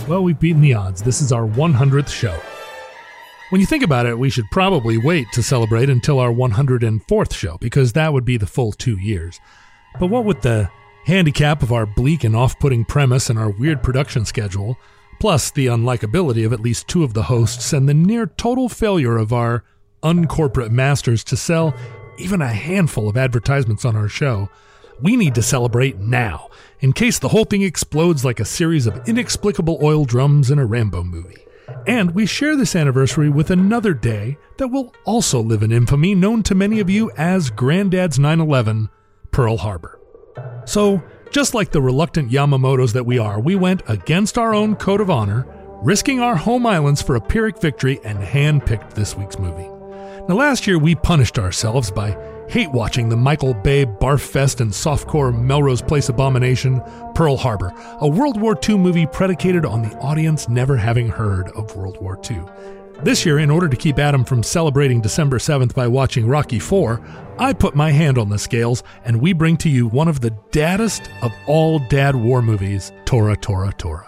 Well, we've beaten the odds. This is our 100th show. When you think about it, we should probably wait to celebrate until our 104th show, because that would be the full 2 years. But what with the handicap of our bleak and off-putting premise and our weird production schedule, plus the unlikability of at least two of the hosts and the near total failure of our uncorporate masters to sell even a handful of advertisements on our show, we need to celebrate now, in case the whole thing explodes like a series of inexplicable oil drums in a Rambo movie. And we share this anniversary with another day that will also live in infamy, known to many of you as Granddad's 9/11, Pearl Harbor. So, just like the reluctant Yamamotos that we are, we went against our own code of honor, risking our home islands for a Pyrrhic victory, and handpicked this week's movie. Now, last year we punished ourselves by hate-watching the Michael Bay barf-fest and softcore Melrose Place abomination, Pearl Harbor, a World War II movie predicated on the audience never having heard of World War II. This year, in order to keep Adam from celebrating December 7th by watching Rocky IV, I put my hand on the scales, and we bring to you one of the daddest of all dad war movies, Tora, Tora, Tora.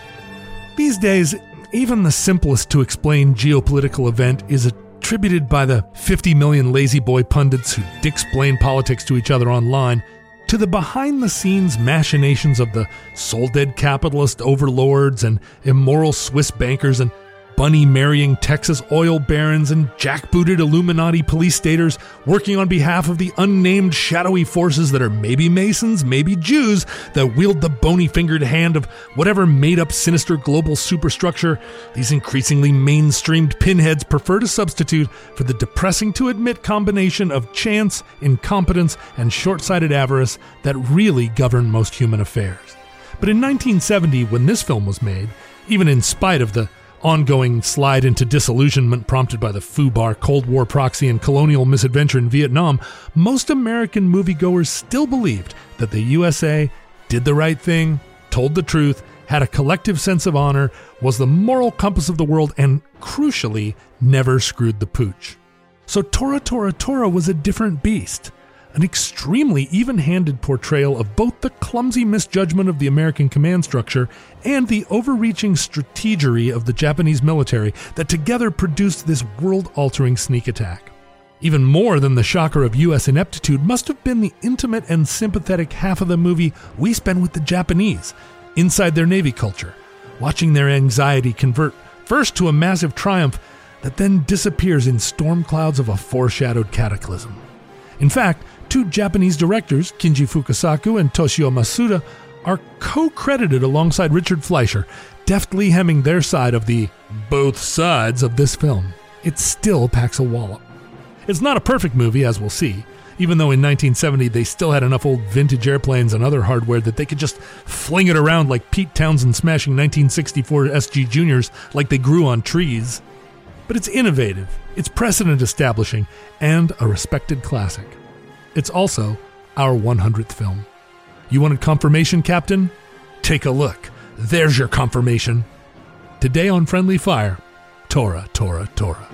These days, even the simplest to explain geopolitical event is attributed by the 50 million lazy boy pundits who dick-splain politics to each other online to the behind-the-scenes machinations of the soul-dead capitalist overlords and immoral Swiss bankers and bunny-marrying Texas oil barons and jackbooted Illuminati police staters working on behalf of the unnamed shadowy forces that are maybe Masons, maybe Jews, that wield the bony-fingered hand of whatever made-up sinister global superstructure these increasingly mainstreamed pinheads prefer to substitute for the depressing-to-admit combination of chance, incompetence, and short-sighted avarice that really govern most human affairs. But in 1970, when this film was made, even in spite of the ongoing slide into disillusionment prompted by the FUBAR Cold War proxy and colonial misadventure in Vietnam, most American moviegoers still believed that the USA did the right thing, told the truth, had a collective sense of honor, was the moral compass of the world, and, crucially, never screwed the pooch. So Tora, Tora, Tora was a different beast. An extremely even-handed portrayal of both the clumsy misjudgment of the American command structure and the overreaching strategery of the Japanese military that together produced this world-altering sneak attack. Even more than the shocker of U.S. ineptitude must have been the intimate and sympathetic half of the movie we spend with the Japanese, inside their Navy culture, watching their anxiety convert first to a massive triumph that then disappears in storm clouds of a foreshadowed cataclysm. In fact, two Japanese directors, Kinji Fukasaku and Toshio Masuda, are co-credited alongside Richard Fleischer, deftly hemming their side of the both sides of this film. It still packs a wallop. It's not a perfect movie, as we'll see, even though in 1970 they still had enough old vintage airplanes and other hardware that they could just fling it around like Pete Townsend smashing 1964 SG Juniors like they grew on trees. But it's innovative, it's precedent-establishing, and a respected classic. It's also our 100th film. You wanted confirmation, Captain? Take a look. There's your confirmation. Today on Friendly Fire, Tora, Tora, Tora.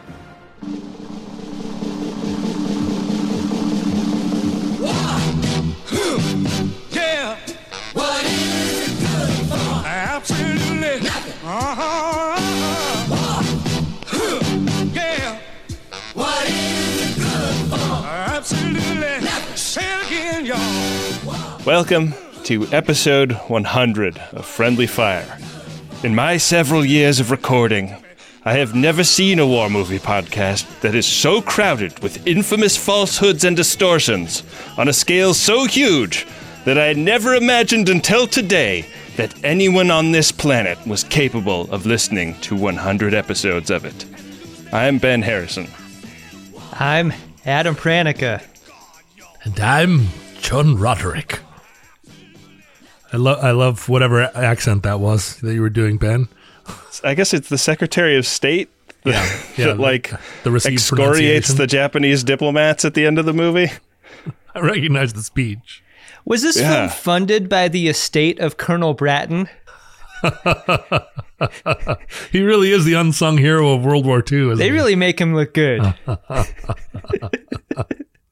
Yeah. What is it good for? Absolutely nothing. Yeah. What is it good for? Absolutely nothing. Say it again, y'all. Welcome to episode 100 of Friendly Fire. In my several years of recording, I have never seen a war movie podcast that is so crowded with infamous falsehoods and distortions on a scale so huge that I never imagined until today that anyone on this planet was capable of listening to 100 episodes of it. I'm Ben Harrison. I'm Adam Pranica. And I'm John Roderick. I love whatever accent that was that you were doing, Ben. I guess it's the Secretary of State that the excoriates the Japanese diplomats at the end of the movie. I recognize the speech. Was this film funded by the estate of Colonel Bratton? He really is the unsung hero of World War II, isn't They he? really make him look good.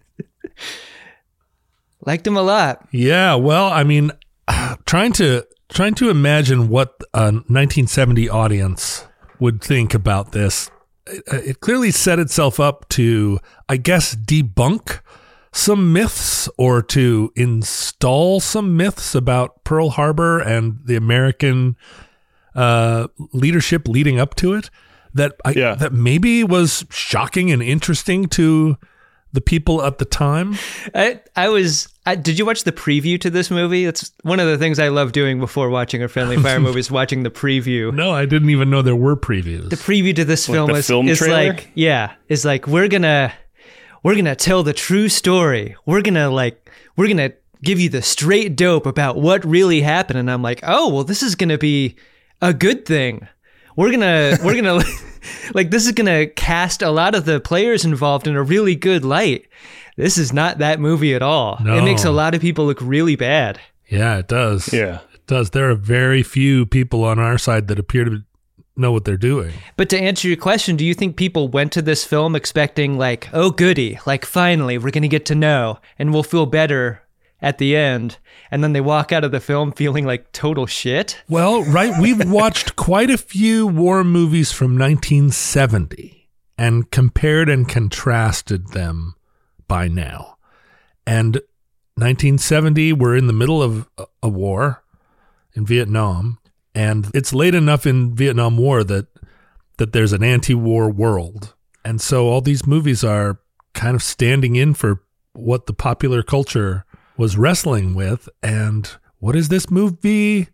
Liked him a lot. Yeah, well, I mean, trying to trying to imagine what a 1970 audience would think about this. It clearly set itself up to, I guess, debunk some myths or to install some myths about Pearl Harbor and the American leadership leading up to it that maybe was shocking and interesting to the people at the time. Did you watch the preview to this movie? It's one of the things I love doing before watching a Friendly Fire movie is watching the preview. No, I didn't even know there were previews. The preview to this film is trailer? like we're gonna tell the true story. We're gonna give you the straight dope about what really happened. And I'm like, oh well, this is gonna be a good thing. We're gonna like, this is gonna cast a lot of the players involved in a really good light. This is not that movie at all. No. It makes a lot of people look really bad. Yeah, it does. Yeah. It does. There are very few people on our side that appear to know what they're doing. But to answer your question, do you think people went to this film expecting like, oh goody, like finally we're gonna get to know and we'll feel better at the end, and then they walk out of the film feeling like total shit? Well, right, we've watched quite a few war movies from 1970 and compared and contrasted them by now. And 1970, we're in the middle of a war in Vietnam, and it's late enough in Vietnam War that there's an anti-war world. And so all these movies are kind of standing in for what the popular culture was wrestling with. And what is this movie?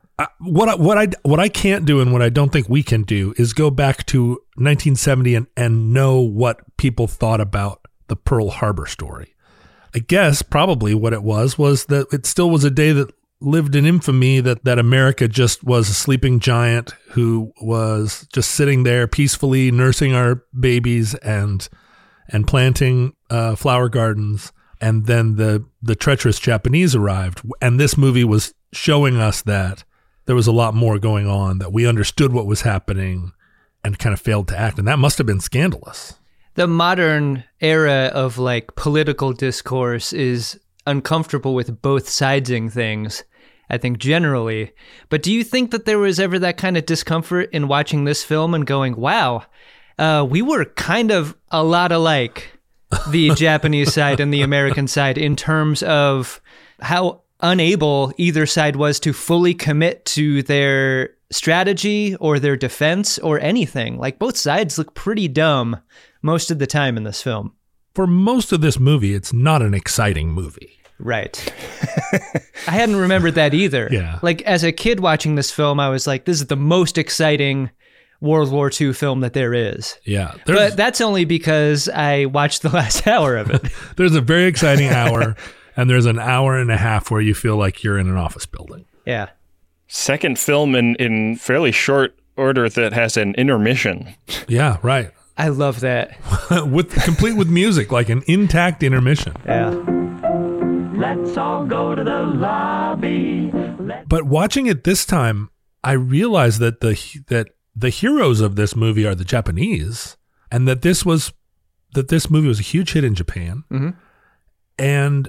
What I can't do and what I don't think we can do is go back to 1970 and know what people thought about the Pearl Harbor story. I guess probably what it was that it still was a day that lived in infamy, that America just was a sleeping giant who was just sitting there peacefully nursing our babies and planting flower gardens. And then the treacherous Japanese arrived, and this movie was showing us that there was a lot more going on, that we understood what was happening and kind of failed to act. And that must have been scandalous. The modern era of like political discourse is uncomfortable with both sidesing things, I think, generally. But do you think that there was ever that kind of discomfort in watching this film and going, wow, we were kind of a lot alike, the Japanese side and the American side, in terms of how unable either side was to fully commit to their strategy or their defense or anything? Like, both sides look pretty dumb most of the time in this film. For most of this movie, it's not an exciting movie. Right. I hadn't remembered that either. Yeah. Like, as a kid watching this film, I was like, this is the most exciting World War II film that there is. Yeah. But that's only because I watched the last hour of it. There's a very exciting hour, and there's an hour and a half where you feel like you're in an office building. Yeah. Second film in fairly short order that has an intermission. Yeah, right. I love that. Complete with music, like an intact intermission. Yeah. Let's all go to the lobby. But watching it this time, I realized that the heroes of this movie are the Japanese, and that this movie was a huge hit in Japan. Mm-hmm. And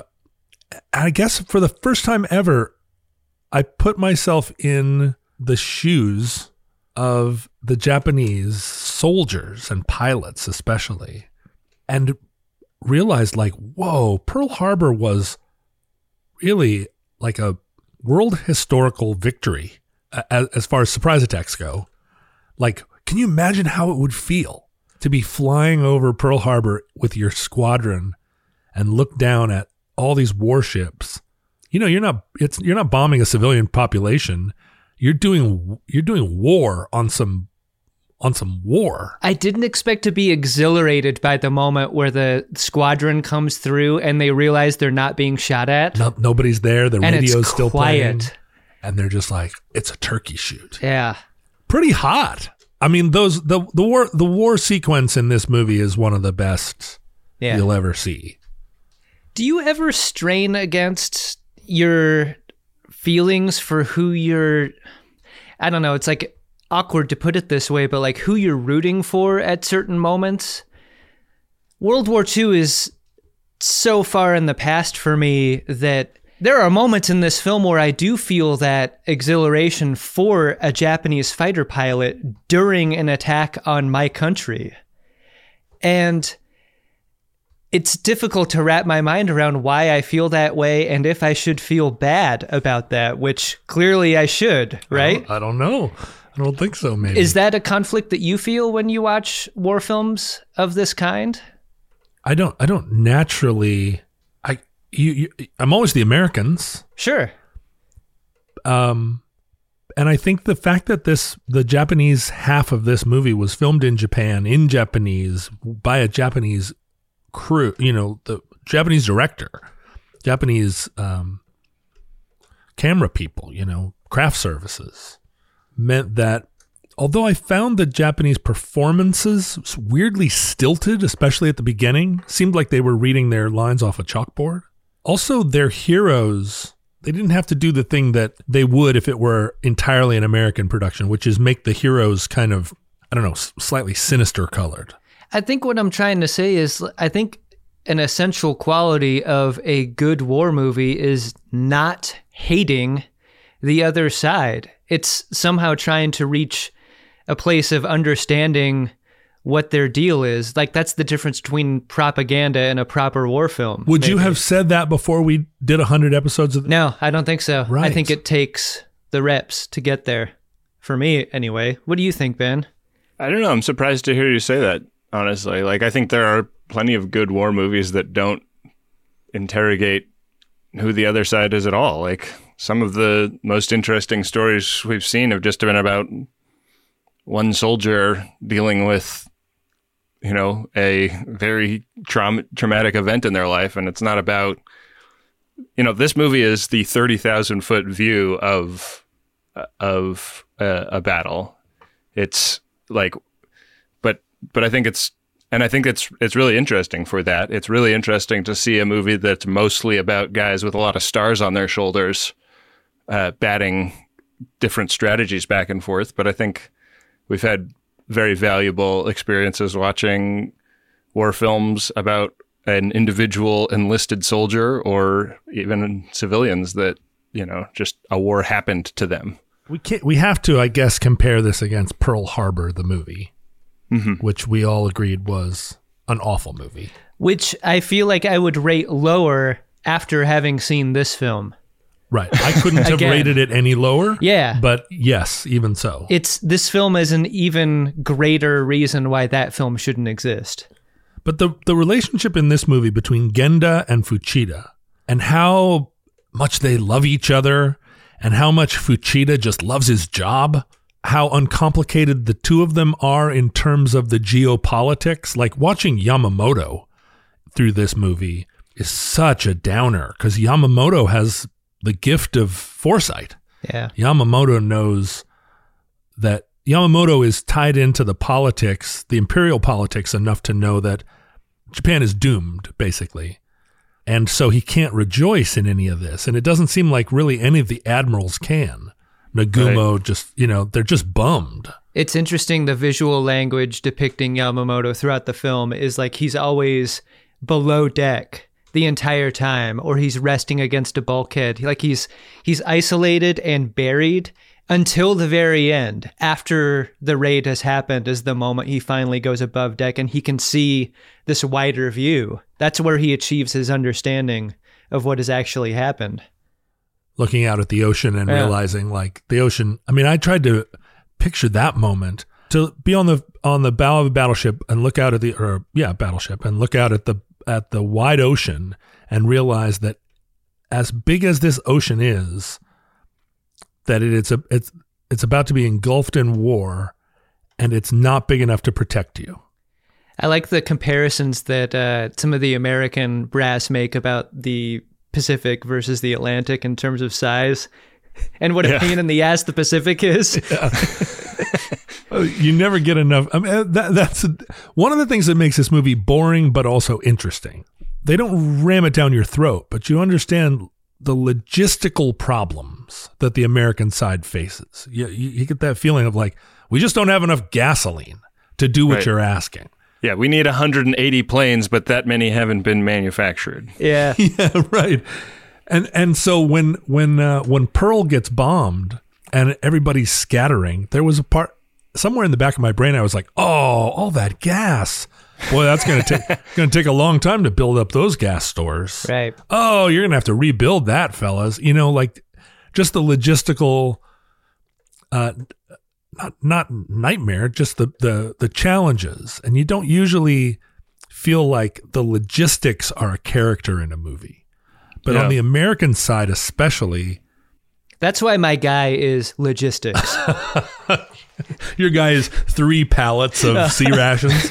I guess for the first time ever, I put myself in the shoes of the Japanese soldiers and pilots especially, and realized like, whoa, Pearl Harbor was really like a world historical victory as far as surprise attacks go. Like, can you imagine how it would feel to be flying over Pearl Harbor with your squadron and look down at all these warships? You know, you're not bombing a civilian population. You're doing war on some war. I didn't expect to be exhilarated by the moment where the squadron comes through and they realize they're not being shot at. Nobody's there. The radio's still playing. Quiet. And they're just like, it's a turkey shoot. Yeah. Pretty hot. I mean, the war sequence in this movie is one of the best you'll ever see. Do you ever strain against your feelings for who you're, I don't know, it's like awkward to put it this way, but like who you're rooting for at certain moments? World War II is so far in the past for me that There are moments in this film where I do feel that exhilaration for a Japanese fighter pilot during an attack on my country. And it's difficult to wrap my mind around why I feel that way and if I should feel bad about that, which clearly I should, right? I don't know. I don't think so, maybe. Is that a conflict that you feel when you watch war films of this kind? I don't naturally... I'm always the Americans. Sure. And I think the fact that the Japanese half of this movie was filmed in Japan, in Japanese, by a Japanese crew, the Japanese director, Japanese camera people, craft services, meant that although I found the Japanese performances weirdly stilted, especially at the beginning, seemed like they were reading their lines off a chalkboard. Also, their heroes, they didn't have to do the thing that they would if it were entirely an American production, which is make the heroes kind of, slightly sinister colored. I think what I'm trying to say is I think an essential quality of a good war movie is not hating the other side. It's somehow trying to reach a place of understanding what their deal is. Like, that's the difference between propaganda and a proper war film. Would you have said that before we did 100 episodes of No, I don't think so. Right. I think it takes the reps to get there. For me, anyway. What do you think, Ben? I don't know. I'm surprised to hear you say that, honestly. Like, I think there are plenty of good war movies that don't interrogate who the other side is at all. Like, some of the most interesting stories we've seen have just been about one soldier dealing with, a very traumatic event in their life. And it's not about, this movie is the 30,000 foot view of a battle. It's like, but I think it's really interesting for that. It's really interesting to see a movie that's mostly about guys with a lot of stars on their shoulders, batting different strategies back and forth. But I think we've had very valuable experiences watching war films about an individual enlisted soldier or even civilians that, just a war happened to them. We have to, I guess, compare this against Pearl Harbor, the movie, which we all agreed was an awful movie. Which I feel like I would rate lower after having seen this film. Right. I couldn't have rated it any lower. Yeah. But yes, even so. This film is an even greater reason why that film shouldn't exist. But the relationship in this movie between Genda and Fuchida and how much they love each other and how much Fuchida just loves his job, how uncomplicated the two of them are in terms of the geopolitics. Like, watching Yamamoto through this movie is such a downer because Yamamoto has the gift of foresight. Yeah. Yamamoto knows that Yamamoto is tied into the politics, the imperial politics, enough to know that Japan is doomed, basically. And so he can't rejoice in any of this. And it doesn't seem like really any of the admirals can. Nagumo just, they're just bummed. It's interesting, the visual language depicting Yamamoto throughout the film is like he's always below deck the entire time, or he's resting against a bulkhead. Like he's isolated and buried until the very end. After the raid has happened is the moment he finally goes above deck and he can see this wider view. That's where he achieves his understanding of what has actually happened. Looking out at the ocean and realizing, like, the ocean. I mean, I tried to picture that moment, to be on the bow of a battleship and look out at battleship and look out at the wide ocean and realize that as big as this ocean is, that it's about to be engulfed in war, and it's not big enough to protect you. I like the comparisons that some of the American brass make about the Pacific versus the Atlantic in terms of size, and what a pain in the ass the Pacific is. You never get enough. I mean, that's one of the things that makes this movie boring, but also interesting. They don't ram it down your throat, but you understand the logistical problems that the American side faces. You get that feeling of like, we just don't have enough gasoline to do what you're asking. Yeah, we need 180 planes, but that many haven't been manufactured. Yeah. Yeah, right. And so when Pearl gets bombed and everybody's scattering, there was a part somewhere in the back of my brain. I was like, "Oh, all that gas! Boy, that's going to take a long time to build up those gas stores." Right. Oh, you're going to have to rebuild that, fellas. You know, like just the logistical, not nightmare, just the challenges. And you don't usually feel like the logistics are a character in a movie. But on the American side especially. That's why my guy is logistics. Your guy is 3 pallets of sea rations.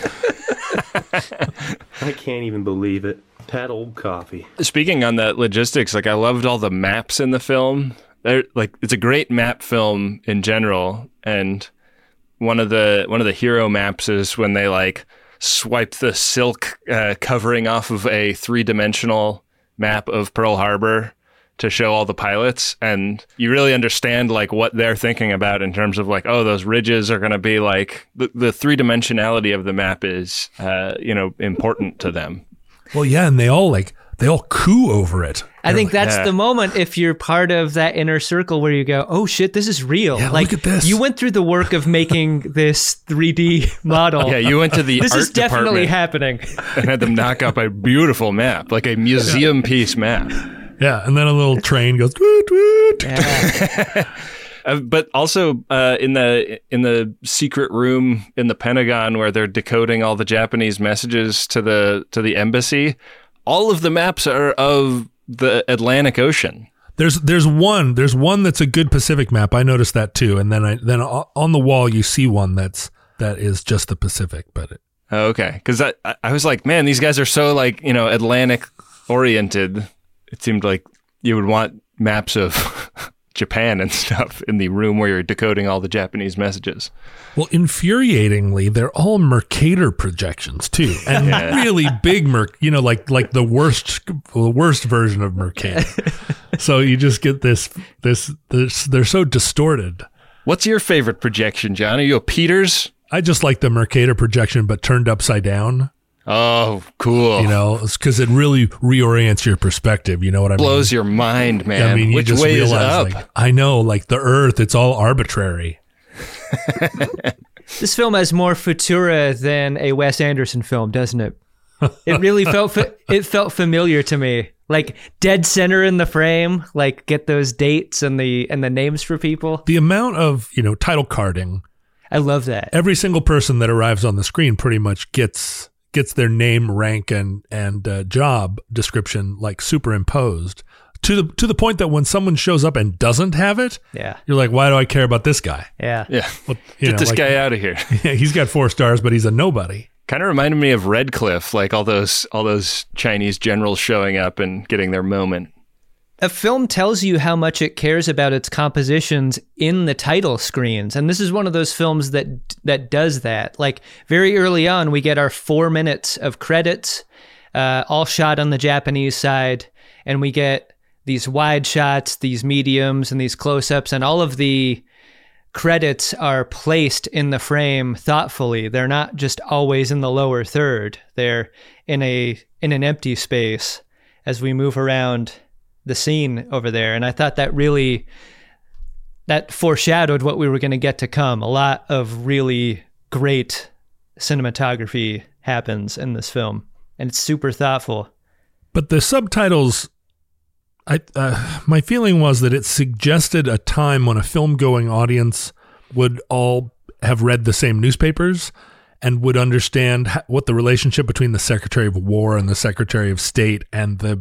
I can't even believe it. That old coffee. Speaking on that logistics, like I loved all the maps in the film. They're like, it's a great map film in general, and one of the hero maps is when they like swipe the silk covering off of a 3-dimensional map of Pearl Harbor to show all the pilots, and you really understand like what they're thinking about in terms of like, oh, those ridges are going to be like the 3-dimensionality of the map is important to them. Well, yeah, and they all coo over it. I think that's the moment, if you're part of that inner circle, where you go, oh shit, this is real. Yeah, like, look at this. You went through the work of making this 3D model. Yeah, you went to the this art is definitely department happening. and had them knock up a beautiful map, like a museum piece map. Yeah, and then a little train goes. Woot, woot. Yeah. But also in the secret room in the Pentagon where they're decoding all the Japanese messages to the embassy, all of the maps are of the Atlantic Ocean. There's one that's a good Pacific map. I noticed that too, and then on the wall you see one that is just the Pacific. But okay, because I was like, man, these guys are so like Atlantic oriented. It seemed like you would want maps of Japan and stuff in the room where you're decoding all the Japanese messages. Well, infuriatingly, they're all Mercator projections too, and really big like the worst version of Mercator. So you just get this. They're so distorted. What's your favorite projection, John? Are you a Peters? I just like the Mercator projection, but turned upside down. Oh, cool. Because it really reorients your perspective. You know what I mean? Blows your mind, man. I mean, which you just way realize, is up? like, I know, like the Earth, it's all arbitrary. This film has more Futura than a Wes Anderson film, doesn't it? It really felt familiar to me. Like dead center in the frame, like get those dates and the names for people. The amount of, title carding. I love that. Every single person that arrives on the screen pretty much gets their name, rank, and job description like superimposed to the point that when someone shows up and doesn't have it, you're like, why do I care about this guy? Yeah. Well, get this guy out of here. Yeah, he's got 4 stars, but he's a nobody. Kind of reminded me of Redcliffe, like all those Chinese generals showing up and getting their moment. A film tells you how much it cares about its compositions in the title screens. And this is one of those films that does that. Like very early on, we get our 4 minutes of credits, all shot on the Japanese side. And we get these wide shots, these mediums, and these close-ups. And all of the credits are placed in the frame thoughtfully. They're not just always in the lower third. They're in an empty space as we move around the scene over there. And I thought that foreshadowed what we were going to get to come. A lot of really great cinematography happens in this film, and it's super thoughtful. But the subtitles, my feeling was that it suggested a time when a film-going audience would all have read the same newspapers and would understand what the relationship between the Secretary of War and the Secretary of State and the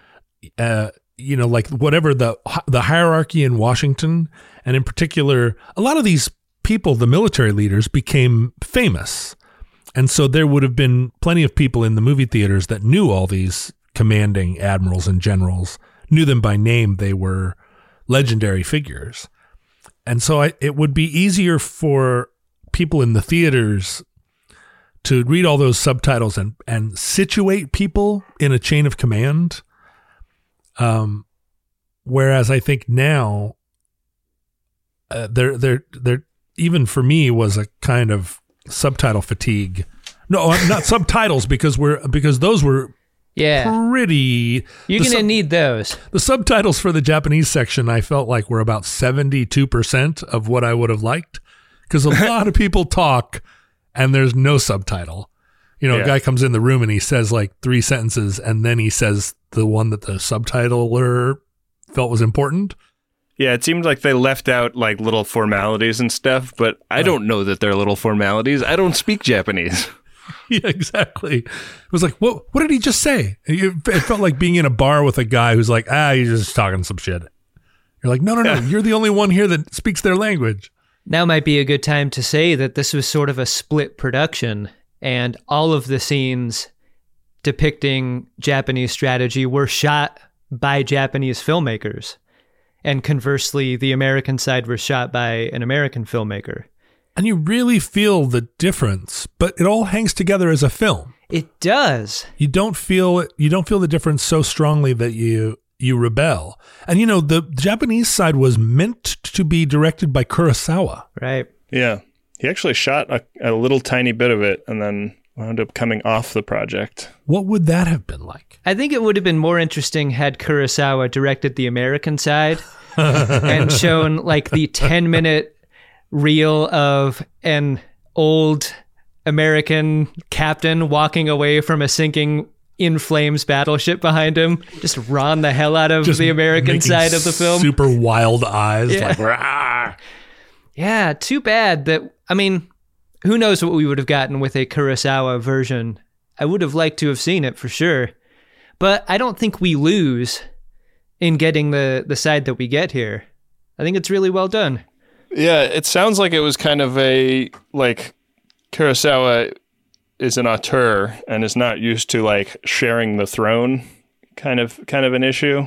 like whatever the hierarchy in Washington, and in particular, a lot of these people, the military leaders, became famous. And so there would have been plenty of people in the movie theaters that knew all these commanding admirals and generals, knew them by name. They were legendary figures. And so it would be easier for people in the theaters to read all those subtitles and situate people in a chain of command. Whereas I think now, there even for me was a kind of subtitle fatigue. No, not subtitles because those were Yeah. pretty... You're going to need those. The subtitles for the Japanese section, I felt like were about 72% of what I would have liked. Because a lot of people talk and there's no subtitle. You know, a guy comes in the room and he says like 3 sentences and then he says the one that the subtitler felt was important. Yeah, it seemed like they left out like little formalities and stuff, but I don't know that they're little formalities. I don't speak Japanese. Yeah, exactly. It was like, what did he just say? It felt like being in a bar with a guy who's like, you're just talking some shit. You're like, no, you're the only one here that speaks their language. Now might be a good time to say that this was sort of a split production, and all of the scenes depicting Japanese strategy were shot by Japanese filmmakers. And conversely, the American side was shot by an American filmmaker. And you really feel the difference, but it all hangs together as a film. It does. You don't feel the difference so strongly that you rebel. And you know, the Japanese side was meant to be directed by Kurosawa. Right. Yeah. He actually shot a little tiny bit of it and then wound up coming off the project. What would that have been like? I think it would have been more interesting had Kurosawa directed the American side and shown like the 10-minute reel of an old American captain walking away from a sinking in flames battleship behind him, just ron the hell out of the American side of the film. Super wild eyes. Yeah. Like, rah. Yeah, too bad that, I mean, who knows what we would have gotten with a Kurosawa version. I would have liked to have seen it for sure. But I don't think we lose in getting the side that we get here. I think it's really well done. Yeah, it sounds like it was kind of a, like, Kurosawa is an auteur and is not used to, like, sharing the throne kind of an issue.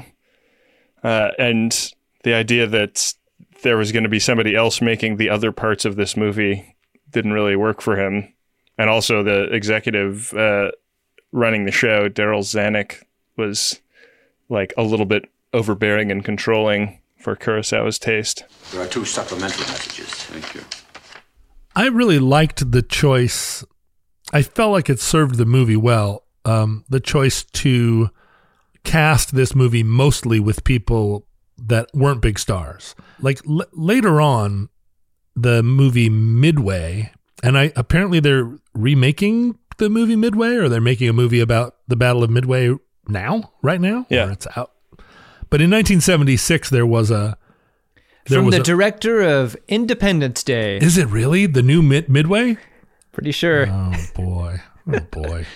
And the idea that there was going to be somebody else making the other parts of this movie didn't really work for him. And also the executive running the show, Daryl Zanuck, was, like, a little bit overbearing and controlling for Kurosawa's taste. There are 2 supplementary messages. Thank you. I really liked the choice. I felt like it served the movie well. The choice to cast this movie mostly with people that weren't big stars. Like later on, the movie Midway, and apparently they're remaking the movie Midway, or they're making a movie about the Battle of Midway right now. Yeah, or it's out. But in 1976, there was a... From the director of Independence Day. Is it really? The new Midway? Pretty sure. Oh, boy. Oh, boy.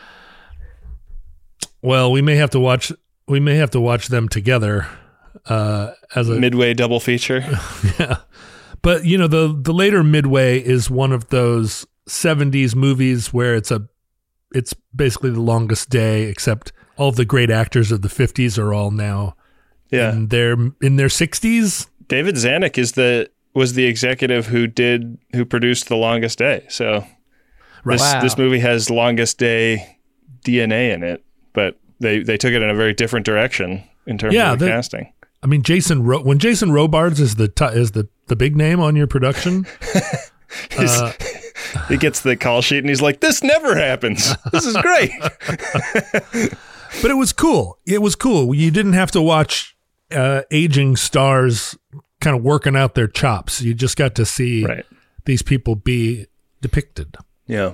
Well, we may have to watch them together as a... Midway double feature. Yeah. But, you know, the later Midway is one of those 70s movies where it's basically The Longest Day, except all of the great actors of the 50s are all now in their 60s. David Zanuck was the executive who produced The Longest Day. So this movie has Longest Day DNA in it, but they took it in a very different direction in terms of the casting. I mean, when Jason Robards is the big name on your production, he gets the call sheet and he's like, "This never happens. This is great." But it was cool. It was cool. You didn't have to watch aging stars kind of working out their chops. You just got to see these people be depicted. Yeah.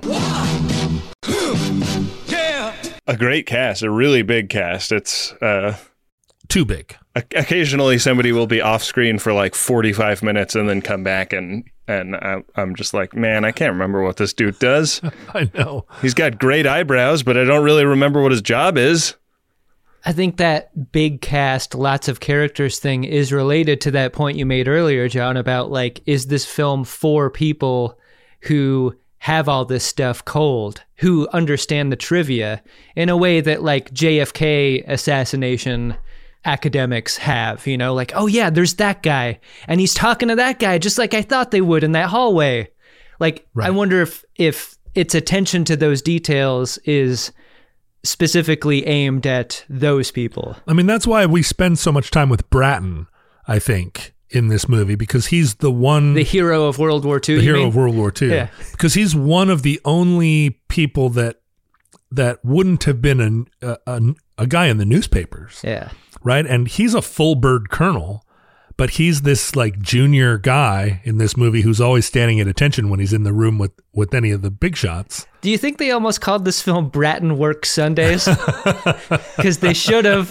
A great cast, a really big cast. It's too big. Occasionally somebody will be off screen for like 45 minutes and then come back and I'm just like, man, I can't remember what this dude does. I know. He's got great eyebrows, but I don't really remember what his job is. I think that big cast, lots of characters thing is related to that point you made earlier, John, about like, is this film for people who have all this stuff cold, who understand the trivia in a way that like JFK assassination academics have, you know, like, oh yeah, there's that guy and he's talking to that guy just like I thought they would in that hallway. Like, I wonder if its attention to those details is specifically aimed at those people. I mean, that's why we spend so much time with Bratton, I think, in this movie, because he's the hero of World War II. The hero of World War II. Yeah. Because he's one of the only people that that wouldn't have been a guy in the newspapers. Yeah. Right. And he's a full bird colonel, but he's this like junior guy in this movie who's always standing at attention when he's in the room with any of the big shots. Do you think they almost called this film Bratton Works Sundays? Because they should have.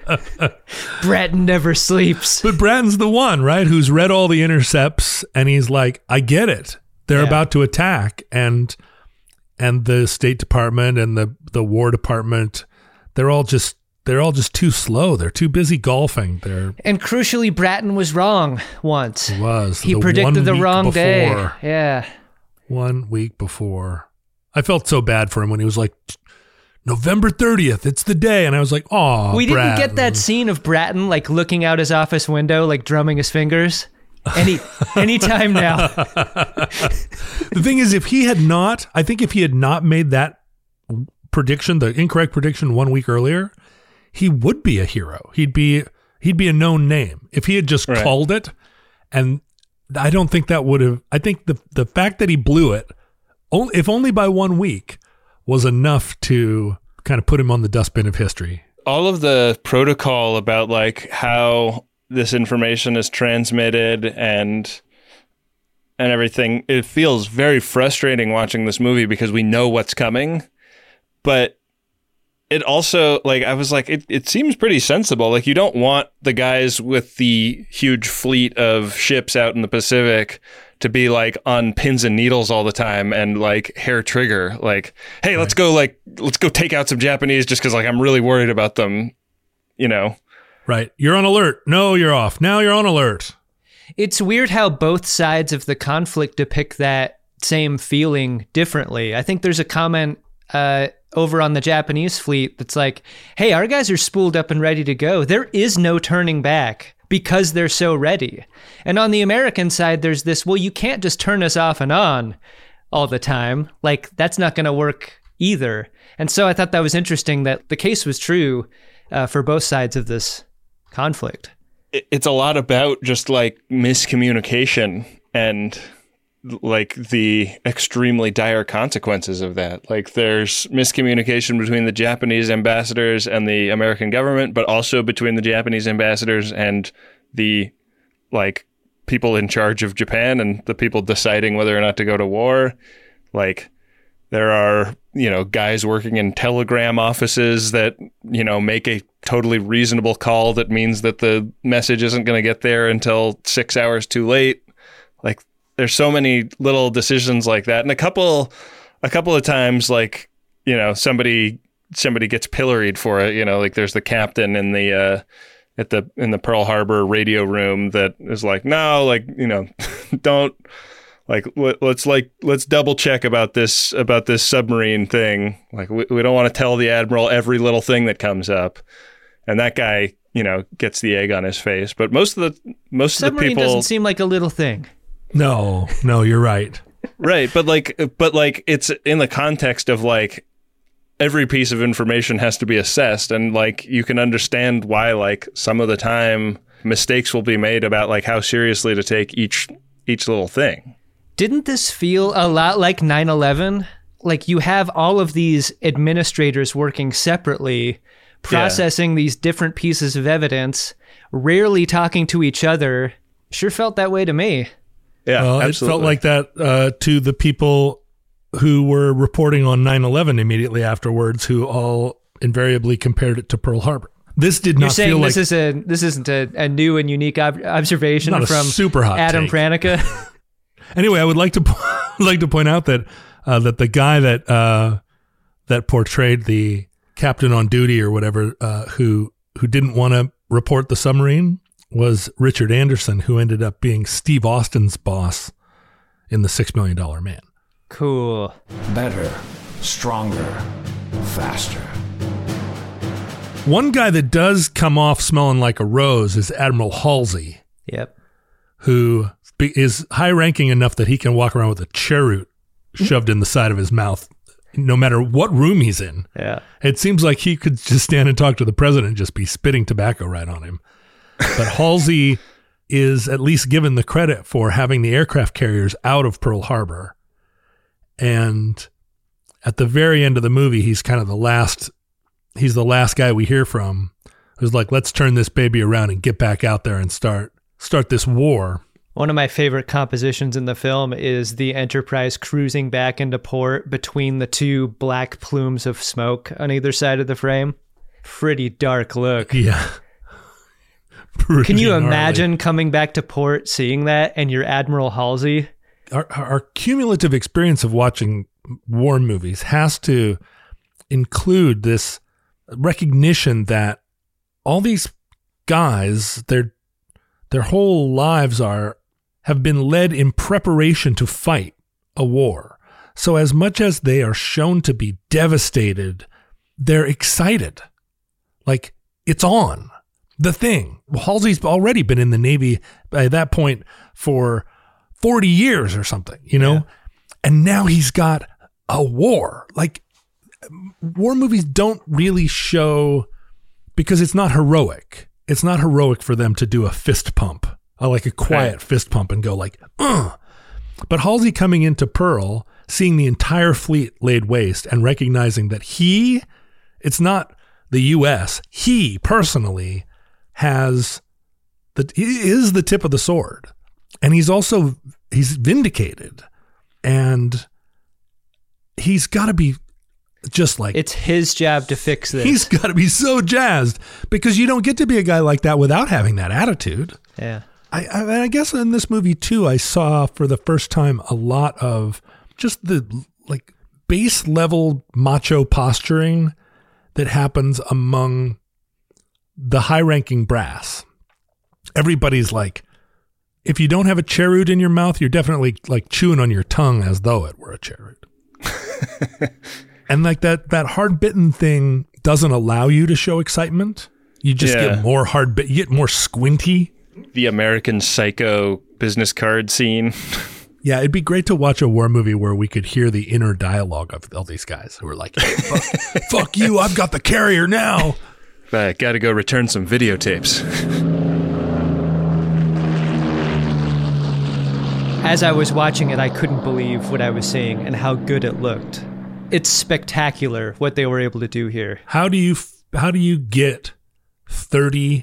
Bratton never sleeps. But Bratton's the one, right, who's read all the intercepts, and he's like, I get it. They're about to attack, and the State Department and the War Department, they're all just too slow. They're too busy golfing. And crucially, Bratton was wrong once. He was. He predicted the wrong day. Yeah. 1 week before. I felt so bad for him when he was like, November 30th, it's the day. And I was like, oh, we Bratton. didn't get that scene of Bratton like looking out his office window, like drumming his fingers. Anytime now. The thing is, if he had not made that prediction, the incorrect prediction 1 week earlier, he would be a hero. He'd be a known name if he had just called it. And I don't think that would have. I think the fact that he blew it, if only by 1 week, was enough to kind of put him on the dustbin of history. All of the protocol about like how this information is transmitted and everything, it feels very frustrating watching this movie because we know what's coming, but it also, like, I was like, it seems pretty sensible. Like, you don't want the guys with the huge fleet of ships out in the Pacific to be like on pins and needles all the time and like hair trigger. Like, hey, let's go take out some Japanese just because like I'm really worried about them, you know? Right. You're on alert. No, you're off. Now you're on alert. It's weird how both sides of the conflict depict that same feeling differently. I think there's a comment over on the Japanese fleet that's like, hey, our guys are spooled up and ready to go. There is no turning back because they're so ready. And on the American side, there's this, well, you can't just turn us off and on all the time. Like, that's not going to work either. And so I thought that was interesting that the case was true for both sides of this conflict. It's a lot about just like miscommunication and like the extremely dire consequences of that. Like, there's miscommunication between the Japanese ambassadors and the American government, but also between the Japanese ambassadors and the like people in charge of Japan and the people deciding whether or not to go to war. Like, there are, you know, guys working in telegram offices that, you know, make a totally reasonable call that means that the message isn't going to get there until 6 hours too late. Like, there's so many little decisions like that. And a couple of times, like, you know, somebody gets pilloried for it, you know, like there's the captain in the in the Pearl Harbor radio room that is like, no, like, you know, don't, like, let's double check about this submarine thing. Like, we don't want to tell the admiral every little thing that comes up. And that guy, you know, gets the egg on his face. But most of the submarine people doesn't seem like a little thing. No, you're right. Right, but like it's in the context of like every piece of information has to be assessed, and like you can understand why like some of the time mistakes will be made about like how seriously to take each little thing. Didn't this feel a lot like 9/11? Like, you have all of these administrators working separately, processing these different pieces of evidence, rarely talking to each other. Sure felt that way to me. Yeah, absolutely. It felt like that to the people who were reporting on 9/11 immediately afterwards, who all invariably compared it to Pearl Harbor. This did not feel like... You're saying this isn't a new and unique observation not a from super hot Adam take. Pranica? Anyway, I would like to point out that that the guy that portrayed the captain on duty or whatever, who didn't want to report the submarine, was Richard Anderson, who ended up being Steve Austin's boss in The $6 Million Man. Cool. Better, stronger, faster. One guy that does come off smelling like a rose is Admiral Halsey. Yep. Who is high-ranking enough that he can walk around with a cheroot shoved in the side of his mouth, no matter what room he's in. Yeah. It seems like he could just stand and talk to the president and just be spitting tobacco right on him. But Halsey is at least given the credit for having the aircraft carriers out of Pearl Harbor. And at the very end of the movie, he's kind of the last guy we hear from who's like, let's turn this baby around and get back out there and start this war. One of my favorite compositions in the film is the Enterprise cruising back into port between the two black plumes of smoke on either side of the frame. Pretty dark look. Yeah. Can you imagine coming back to port, seeing that, and you're Admiral Halsey? Our cumulative experience of watching war movies has to include this recognition that all these guys, their whole lives have been led in preparation to fight a war. So as much as they are shown to be devastated, they're excited. Like, it's on. The thing. Halsey's already been in the Navy by that point for 40 years or something, you know? Yeah. And now he's got a war. Like, war movies don't really show, because it's not heroic. It's not heroic for them to do a fist pump, like a quiet fist pump and go like, ugh. But Halsey coming into Pearl, seeing the entire fleet laid waste and recognizing that it's not the U.S., he personally he is the tip of the sword. And he's vindicated. And he's got to be just like, it's his job to fix this. He's got to be so jazzed, because you don't get to be a guy like that without having that attitude. Yeah. I guess in this movie too, I saw for the first time a lot of just the like base level macho posturing that happens among the high ranking brass. Everybody's like, if you don't have a cheroot in your mouth, you're definitely like chewing on your tongue as though it were a cheroot. And like that hard bitten thing doesn't allow you to show excitement. You just get more hard bit. You get more squinty. The American Psycho business card scene. Yeah, it'd be great to watch a war movie where we could hear the inner dialogue of all these guys who are like, hey, fuck you, I've got the carrier now. Got to go return some videotapes. As I was watching it, I couldn't believe what I was seeing and how good it looked. It's spectacular what they were able to do here. How do you get 30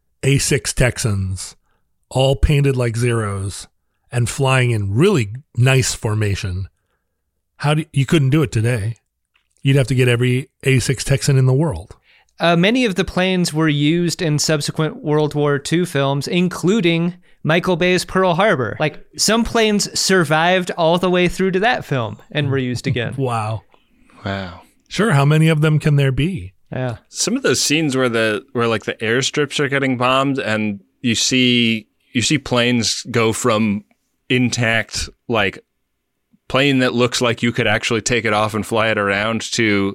A6 Texans all painted like Zeros and flying in really nice formation? You couldn't do it today. You'd have to get every A6 Texan in the world. Many of the planes were used in subsequent World War II films, including Michael Bay's Pearl Harbor. Like, some planes survived all the way through to that film and were used again. Wow. Sure. How many of them can there be? Yeah. Some of those scenes where like the airstrips are getting bombed and you see planes go from intact, like plane that looks like you could actually take it off and fly it around, to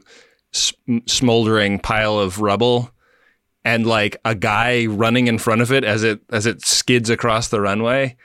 smoldering pile of rubble, and like a guy running in front of it as it skids across the runway.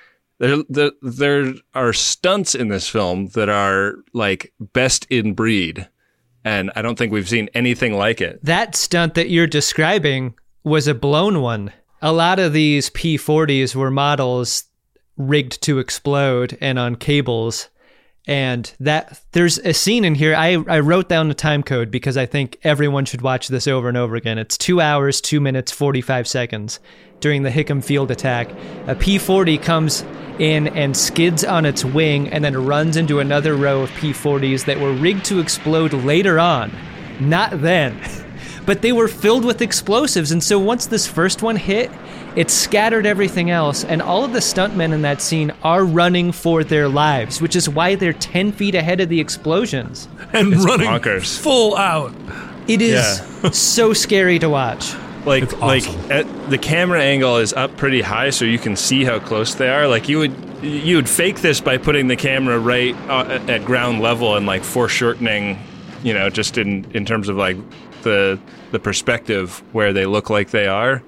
There are stunts in this film that are like best in breed, and I don't think we've seen anything like it. That stunt that you're describing was a blown one. A lot of these P-40s were models rigged to explode and on cables. And that there's a scene in here. I wrote down the time code because I think everyone should watch this over and over again. It's 2 hours, 2 minutes, 45 seconds during the Hickam Field attack. A P-40 comes in and skids on its wing and then runs into another row of P-40s that were rigged to explode later on. Not then. But they were filled with explosives. And so once this first one hit, it scattered everything else. And all of the stuntmen in that scene are running for their lives, which is why they're 10 feet ahead of the explosions. And it's running bonkers. Full out. It is so scary to watch. It's awesome. The camera angle is up pretty high, so you can see how close they are. Like you would fake this by putting the camera right at ground level and like foreshortening, just in terms of like the perspective where they look like they are.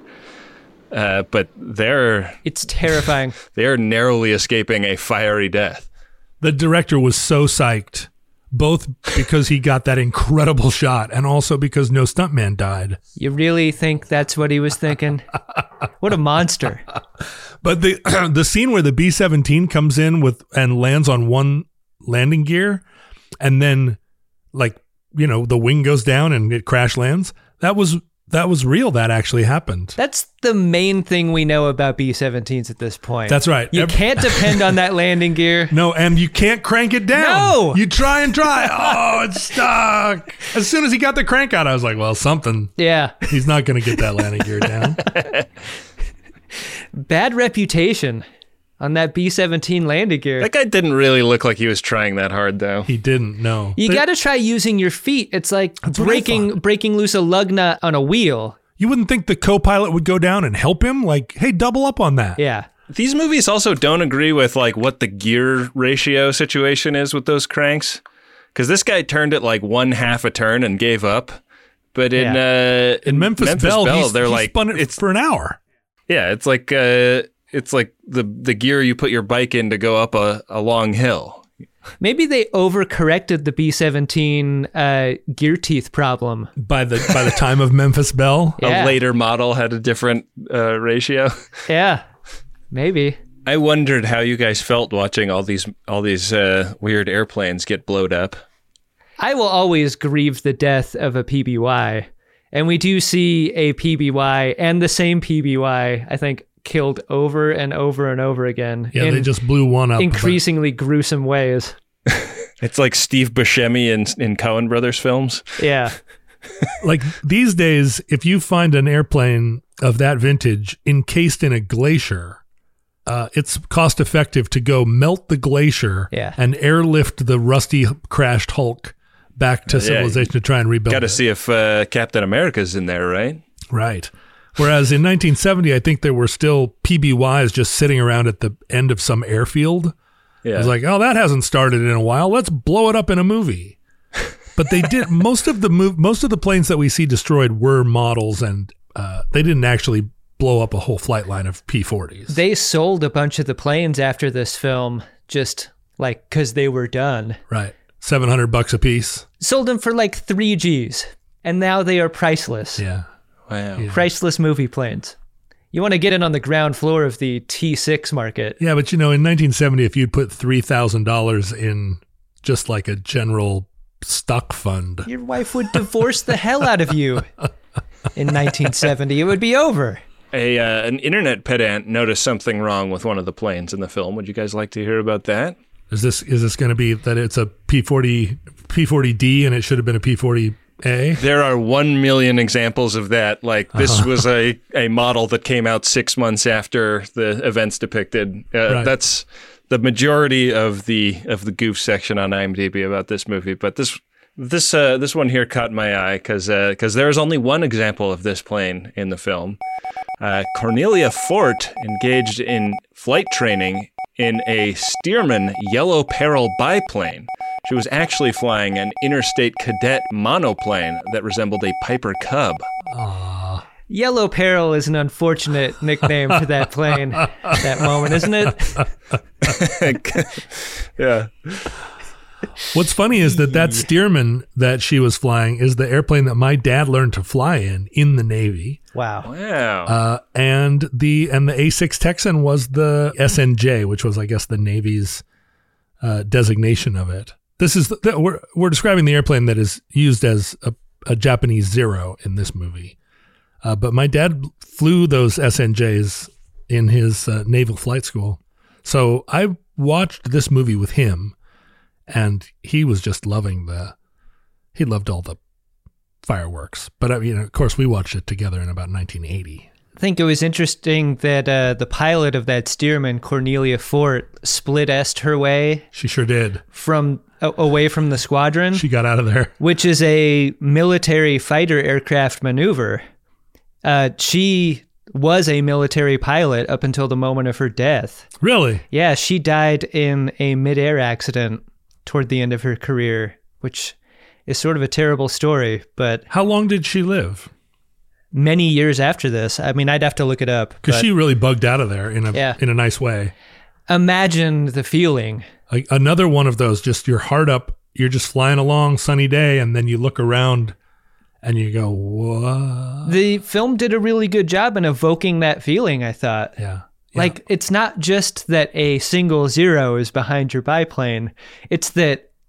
But it's terrifying. They are narrowly escaping a fiery death. The director was so psyched, both because he got that incredible shot and also because no stuntman died. You really think that's what he was thinking? What a monster. But the scene where the B-17 comes in and lands on one landing gear and then like, the wing goes down and it crash lands. That was real. That actually happened. That's the main thing we know about B-17s at this point. That's right. You can't depend on that landing gear. No, and you can't crank it down. No! You try and try. Oh, it's stuck. As soon as he got the crank out, I was like, well, something. Yeah. He's not going to get that landing gear down. Bad reputation on that B-17 landing gear. That guy didn't really look like he was trying that hard, though. He didn't, no. You got to try using your feet. It's like breaking loose a lug nut on a wheel. You wouldn't think the co-pilot would go down and help him? Like, hey, double up on that. Yeah. These movies also don't agree with like what the gear ratio situation is with those cranks. Because this guy turned it like 1/2 a turn and gave up. But in Memphis Belle, they're he like spun it for an hour. Yeah, it's like the gear you put your bike in to go up a long hill. Maybe they overcorrected the B-17 gear teeth problem. By the time of Memphis Belle? Yeah. A later model had a different ratio. Yeah, maybe. I wondered how you guys felt watching all these weird airplanes get blowed up. I will always grieve the death of a PBY. And we do see a PBY and the same PBY, I think, killed over and over and over again. Yeah, they just blew one up. Increasingly gruesome ways. It's like Steve Buscemi in Coen Brothers films. Yeah. Like these days, if you find an airplane of that vintage encased in a glacier, it's cost effective to go melt the glacier and airlift the rusty crashed Hulk back to civilization to try and rebuild it. Got to see if Captain America's in there, right? Right. Whereas in 1970, I think there were still PBYs just sitting around at the end of some airfield. Yeah. I was like, oh, that hasn't started in a while. Let's blow it up in a movie. But they did. Most of the planes that we see destroyed were models, and they didn't actually blow up a whole flight line of P-40s. They sold a bunch of the planes after this film just like because they were done. Right. $700 a piece. Sold them for like 3 Gs, and now they are priceless. Yeah. Wow. Yeah. Priceless movie planes. You want to get in on the ground floor of the T6 market. Yeah, but in 1970, if you'd put $3,000 in just like a general stock fund, your wife would divorce the hell out of you. In 1970, it would be over. An internet pedant noticed something wrong with one of the planes in the film. Would you guys like to hear about that? Is this going to be that it's a P-40D and it should have been a P-40A? There are 1 million examples of that. Like this was a model that came out 6 months after the events depicted. Right. That's the majority of the goof section on IMDb about this movie. But this one here caught my eye because there is only one example of this plane in the film. Cornelia Fort engaged in flight training in a Stearman Yellow Peril biplane. She was actually flying an Interstate Cadet monoplane that resembled a Piper Cub. Aww. Yellow Peril is an unfortunate nickname for that plane at that moment, isn't it? Yeah. What's funny is that Stearman that she was flying is the airplane that my dad learned to fly in the Navy. Wow. And the A6 Texan was the SNJ, which was, I guess, the Navy's designation of it. This is we're describing the airplane that is used as a Japanese Zero in this movie. But my dad flew those SNJs in his naval flight school. So I watched this movie with him, and he was just he loved all the fireworks. But of course, we watched it together in about 1980. I think it was interesting that the pilot of that Stearman, Cornelia Fort, split-S'd her way. She sure did. Away from the squadron. She got out of there. Which is a military fighter aircraft maneuver. She was a military pilot up until the moment of her death. Really? Yeah, she died in a mid-air accident toward the end of her career, which is sort of a terrible story, but... How long did she live? Many years after this. I mean, I'd have to look it up. Because she really bugged out of there in a nice way. Imagine the feeling. Like another one of those, just your heart up, you're just flying along, sunny day, and then you look around and you go, what? The film did a really good job in evoking that feeling, I thought. Yeah. Like, it's not just that a single zero is behind your biplane. It's that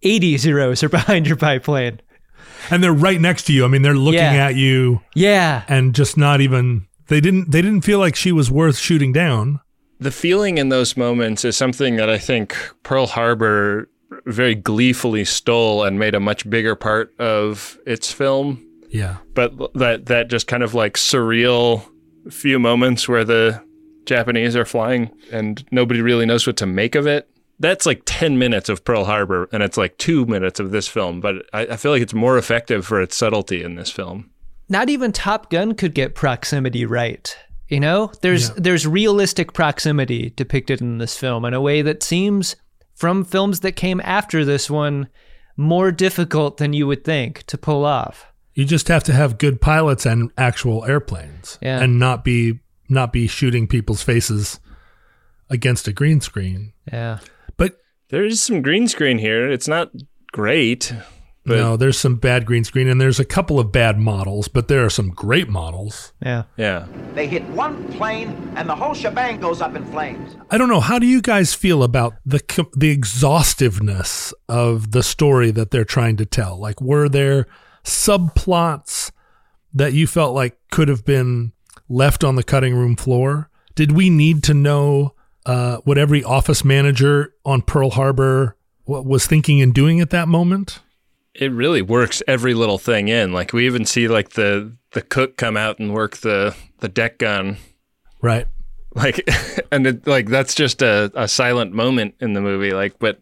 80 Zeros are behind your biplane. And they're right next to you. I mean, they're looking at you. Yeah. And just not even, they didn't feel like she was worth shooting down. The feeling in those moments is something that I think Pearl Harbor very gleefully stole and made a much bigger part of its film. Yeah. But that just kind of like surreal few moments where the Japanese are flying and nobody really knows what to make of it. That's like 10 minutes of Pearl Harbor, and it's like 2 minutes of this film. But I feel like it's more effective for its subtlety in this film. Not even Top Gun could get proximity right. You know, there's realistic proximity depicted in this film in a way that seems, from films that came after this one, more difficult than you would think to pull off. You just have to have good pilots and actual airplanes, and not be shooting people's faces against a green screen. Yeah. But there is some green screen here. It's not great. But no, there's some bad green screen, and there's a couple of bad models, but there are some great models. Yeah. Yeah. They hit one plane, and the whole shebang goes up in flames. I don't know. How do you guys feel about the exhaustiveness of the story that they're trying to tell? Like, were there subplots that you felt like could have been left on the cutting room floor? Did we need to know what every office manager on Pearl Harbor was thinking and doing at that moment? It really works every little thing in. Like, we even see like the cook come out and work the deck gun. Right. Like, and it, like, that's just a silent moment in the movie. Like, but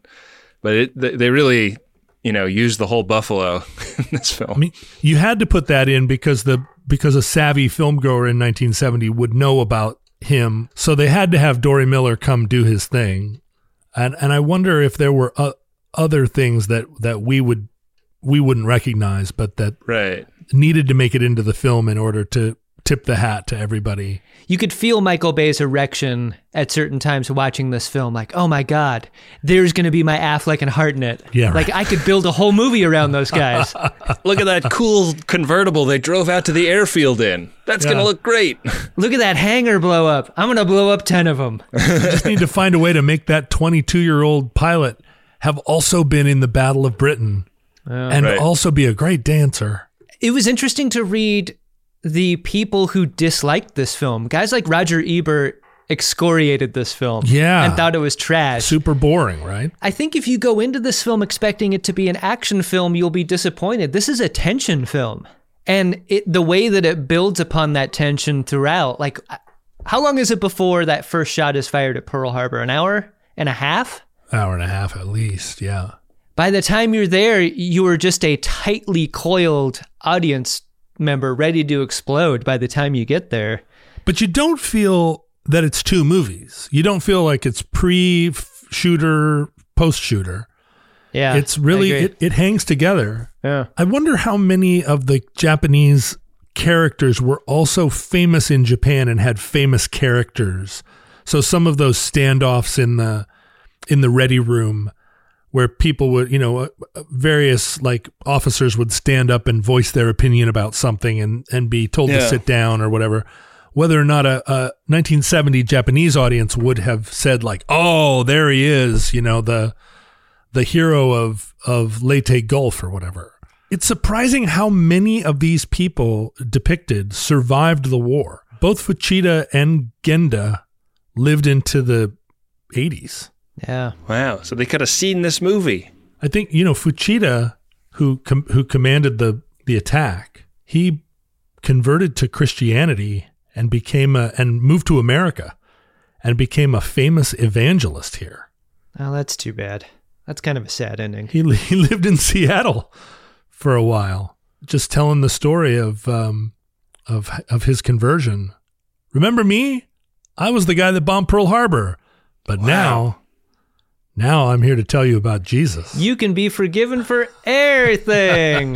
they really, use the whole buffalo in this film. I mean, you had to put that in because a savvy film goer in 1970 would know about him. So they had to have Dory Miller come do his thing. And I wonder if there were other things that we wouldn't recognize, but that needed to make it into the film in order to tip the hat to everybody. You could feel Michael Bay's erection at certain times watching this film, like, oh my God, there's going to be my Affleck and Hartnett. Yeah, like I could build a whole movie around those guys. Look at that cool convertible they drove out to the airfield in. That's going to look great. Look at that hangar blow up. I'm going to blow up 10 of them. You just need to find a way to make that 22-year-old pilot have also been in the Battle of Britain and also be a great dancer. It was interesting to read the people who disliked this film. Guys like Roger Ebert excoriated this film and thought it was trash. Super boring, right? I think if you go into this film expecting it to be an action film, you'll be disappointed. This is a tension film. And the way that it builds upon that tension throughout, like, how long is it before that first shot is fired at Pearl Harbor? An hour and a half? Hour and a half at least, yeah. By the time you're there, you are just a tightly coiled audience member ready to explode by the time you get there. But you don't feel that it's two movies. You don't feel like it's pre-shooter, post-shooter. Yeah. It's really, it hangs together. Yeah. I wonder how many of the Japanese characters were also famous in Japan and had famous characters. So some of those standoffs in the ready room where people would, various like officers would stand up and voice their opinion about something and be told to sit down or whatever. Whether or not a 1970 Japanese audience would have said like, oh, there he is, the hero of Leyte Gulf or whatever. It's surprising how many of these people depicted survived the war. Both Fuchida and Genda lived into the 80s. Yeah. Wow. So they could have seen this movie. I think, Fuchida, who commanded the attack, he converted to Christianity and and moved to America and became a famous evangelist here. Oh, that's too bad. That's kind of a sad ending. He lived in Seattle for a while, just telling the story of his conversion. Remember me? I was the guy that bombed Pearl Harbor, but now I'm here to tell you about Jesus. You can be forgiven for everything.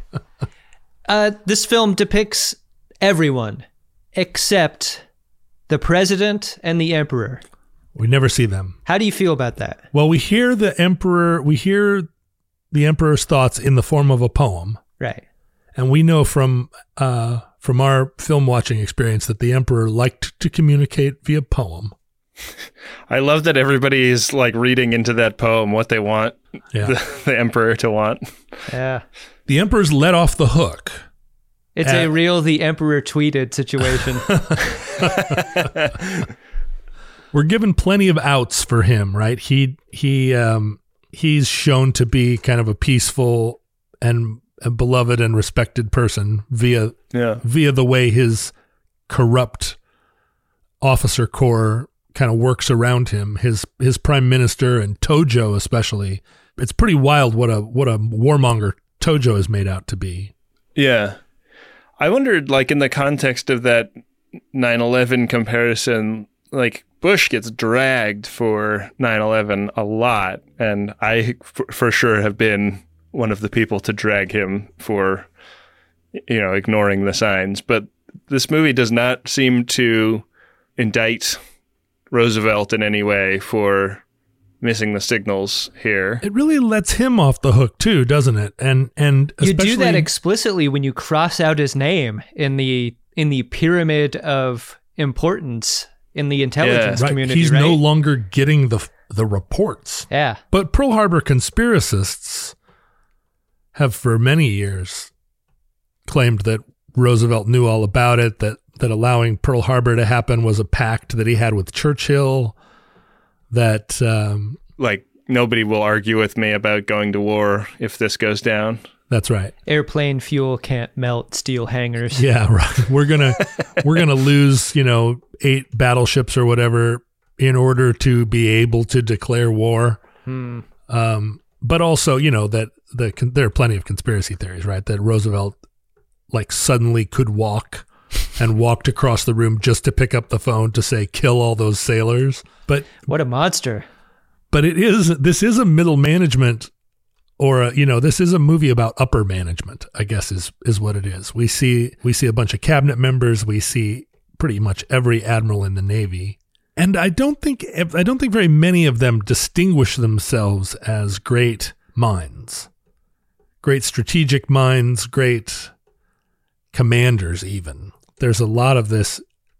This film depicts everyone except the president and the emperor. We never see them. How do you feel about that? Well, we hear the emperor's thoughts in the form of a poem. Right. And we know from our film watching experience that the emperor liked to communicate via poem. I love that everybody is like reading into that poem what they want the emperor to want. Yeah. The emperor's let off the hook. It's a real the emperor tweeted situation. We're given plenty of outs for him, right? He's shown to be kind of a peaceful and a beloved and respected person via the way his corrupt officer corps kind of works around him. His prime minister and Tojo especially. It's pretty wild what a warmonger Tojo is made out to be. Yeah. I wondered, like, in the context of that 9/11 comparison, like, Bush gets dragged for 9/11 a lot, and I for sure have been one of the people to drag him for, ignoring the signs. But this movie does not seem to indict Roosevelt in any way for missing the signals here. It really lets him off the hook too, doesn't it? And you do that explicitly when you cross out his name in the pyramid of importance in the intelligence community. He's no longer getting the reports. Yeah. But Pearl Harbor conspiracists have for many years claimed that Roosevelt knew all about it, that allowing Pearl Harbor to happen was a pact that he had with Churchill, that like nobody will argue with me about going to war if this goes down. That's right. Airplane fuel can't melt steel hangars. Yeah, right. We're gonna lose 8 battleships or whatever in order to be able to declare war. But also that there are plenty of conspiracy theories, right? That Roosevelt like suddenly could walk and walked across the room just to pick up the phone to say, kill all those sailors. But what a monster. But this is a middle management, or this is a movie about upper management, I guess is what it is. We see a bunch of cabinet members. We see pretty much every admiral in the Navy. And I don't think very many of them distinguish themselves as great minds, great strategic minds, great commanders even. There's a lot of this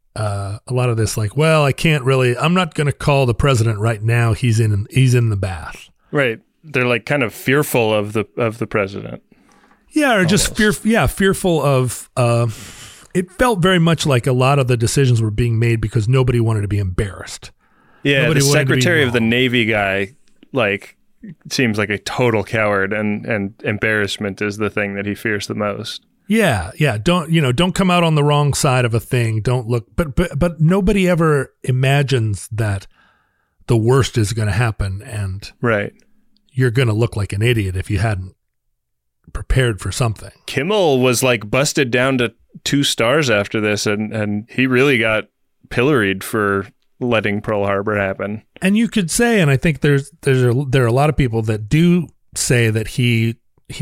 like, well, I'm not going to call the president right now. He's in the bath. Right. They're like kind of fearful of the president. Yeah. Or just fearful of, it felt very much like a lot of the decisions were being made because nobody wanted to be embarrassed. Yeah. Nobody the Secretary of the wrong. Navy guy, like, seems like a total coward, and embarrassment is the thing that he fears the most. Yeah. Don't come out on the wrong side of a thing. Don't look, but nobody ever imagines that the worst is going to happen, and right, you're going to look like an idiot if you hadn't prepared for something. Kimmel was like busted down to 2 stars after this, and he really got pilloried for letting Pearl Harbor happen. And you could say, and I think there are a lot of people that do say that he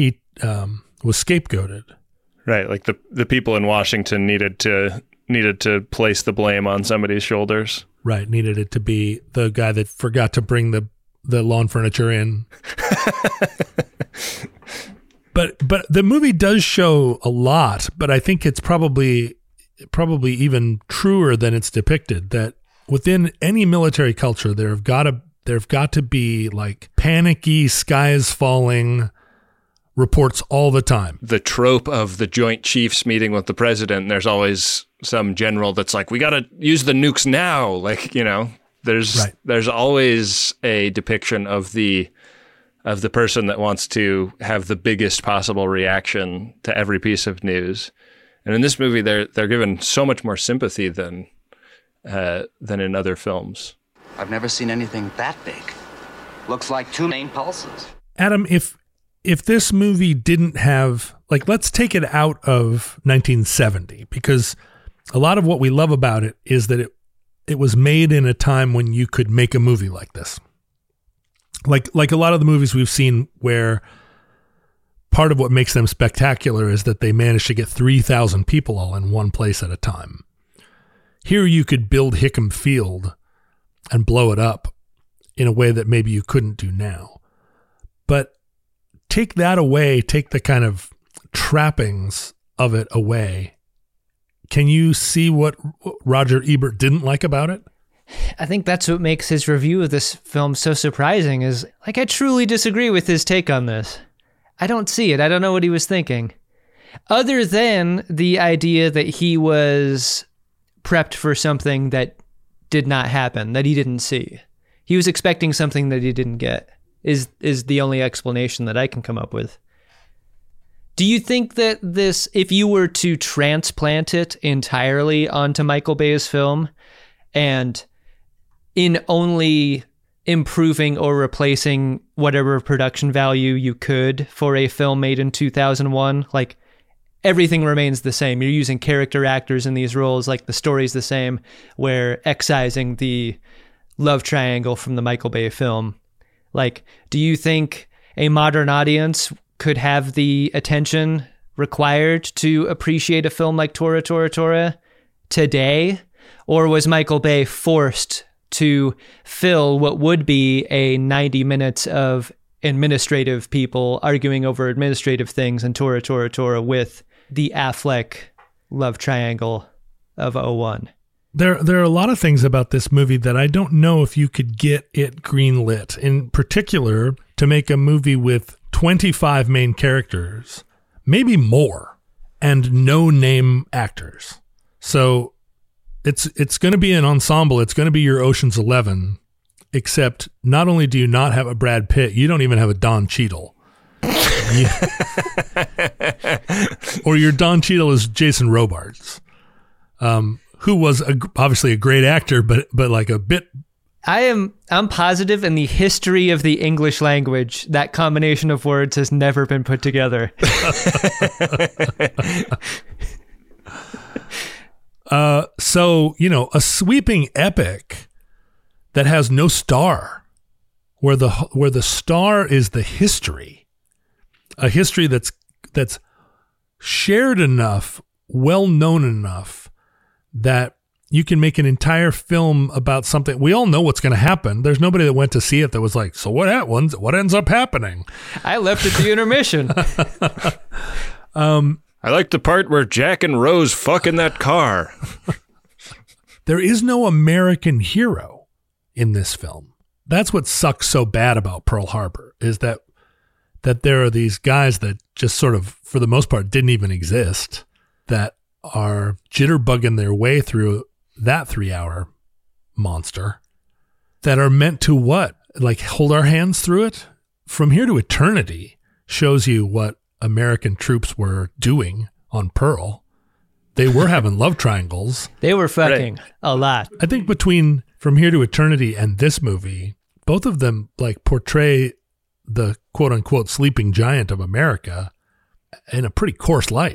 was scapegoated. Right, like the people in Washington needed to place the blame on somebody's shoulders. Right, needed it to be the guy that forgot to bring the lawn furniture in. But the movie does show a lot, but I think it's probably even truer than it's depicted, that within any military culture there have got to be like panicky, sky is falling reports all the time. The trope of the Joint Chiefs meeting with the president, there's always some general that's like, we got to use the nukes now. Like, there's always a depiction of the person that wants to have the biggest possible reaction to every piece of news. And in this movie, they're given so much more sympathy than in other films. I've never seen anything that big. Looks like 2 main pulses. Adam, if this movie didn't have, like, let's take it out of 1970, because a lot of what we love about it is that it was made in a time when you could make a movie like this. Like a lot of the movies we've seen where part of what makes them spectacular is that they managed to get 3,000 people all in one place at a time. Here you could build Hickam Field and blow it up in a way that maybe you couldn't do now. But take that away, take the kind of trappings of it away. Can you see what Roger Ebert didn't like about it? I think that's what makes his review of this film so surprising is, like, I truly disagree with his take on this. I don't see it. I don't know what he was thinking. Other than the idea that he was prepped for something that did not happen, that he didn't see. He was expecting something that he didn't get, is the only explanation that I can come up with. Do you think that this, if you were to transplant it entirely onto Michael Bay's film, and in only improving or replacing whatever production value you could for a film made in 2001, like everything remains the same. You're using character actors in these roles, like the story's the same, we're excising the love triangle from the Michael Bay film. Like, do you think a modern audience could have the attention required to appreciate a film like Tora Tora Tora today? Or was Michael Bay forced to fill what would be a 90 minutes of administrative people arguing over administrative things in Tora Tora Tora with the Affleck love triangle of 01? There are a lot of things about this movie that I don't know if you could get it greenlit. In particular, to make a movie with 25 main characters, maybe more, and no name actors. So it's going to be an ensemble. It's going to be your Ocean's 11, except not only do you not have a Brad Pitt, you don't even have a Don Cheadle. Or your Don Cheadle is Jason Robards, who was obviously a great actor, but like a bit. I'm positive in the history of the English language that combination of words has never been put together. So, a sweeping epic that has no star, where the star is the history, a history that's shared enough, well known enough that you can make an entire film about something. We all know what's going to happen. There's nobody that went to see it that was like, so what ends up happening? I left at the intermission. I like the part where Jack and Rose fuck in that car. There is no American hero in this film. That's what sucks so bad about Pearl Harbor, is that there are these guys that just sort of, for the most part, didn't even exist, that are jitterbugging their way through that 3-hour monster, that are meant to what? Like hold our hands through it? From Here to Eternity shows you what American troops were doing on Pearl. They were having love triangles. They were fucking a lot. I think between From Here to Eternity and this movie, both of them like portray the quote unquote sleeping giant of America in a pretty coarse light.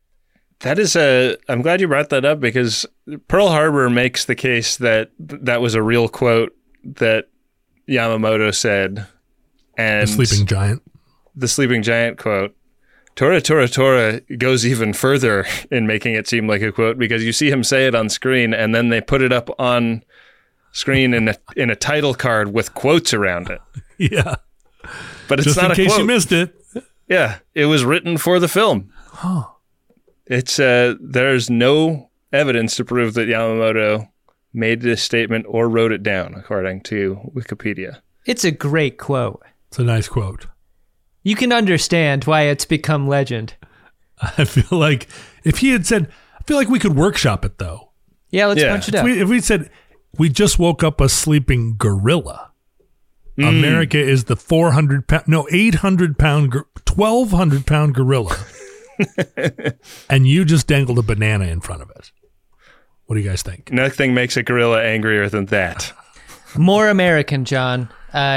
I'm glad you brought that up, because Pearl Harbor makes the case that was a real quote that Yamamoto said. And the sleeping giant quote. Tora Tora Tora goes even further in making it seem like a quote, because you see him say it on screen and then they put it up on screen in a title card with quotes around it. Yeah. But it's just not a quote. in case you missed it. Yeah. It was written for the film. Huh. It's there's no evidence to prove that Yamamoto made this statement or wrote it down, according to Wikipedia. It's a great quote. It's a nice quote. You can understand why it's become legend. I feel like if he had said, I feel like we could workshop it though. Yeah, let's punch it up. If we said, we just woke up a sleeping gorilla. America is the 800-pound, 1,200-pound gorilla. And you just dangled a banana in front of it. What do you guys think? Nothing makes a gorilla angrier than that. More American, John.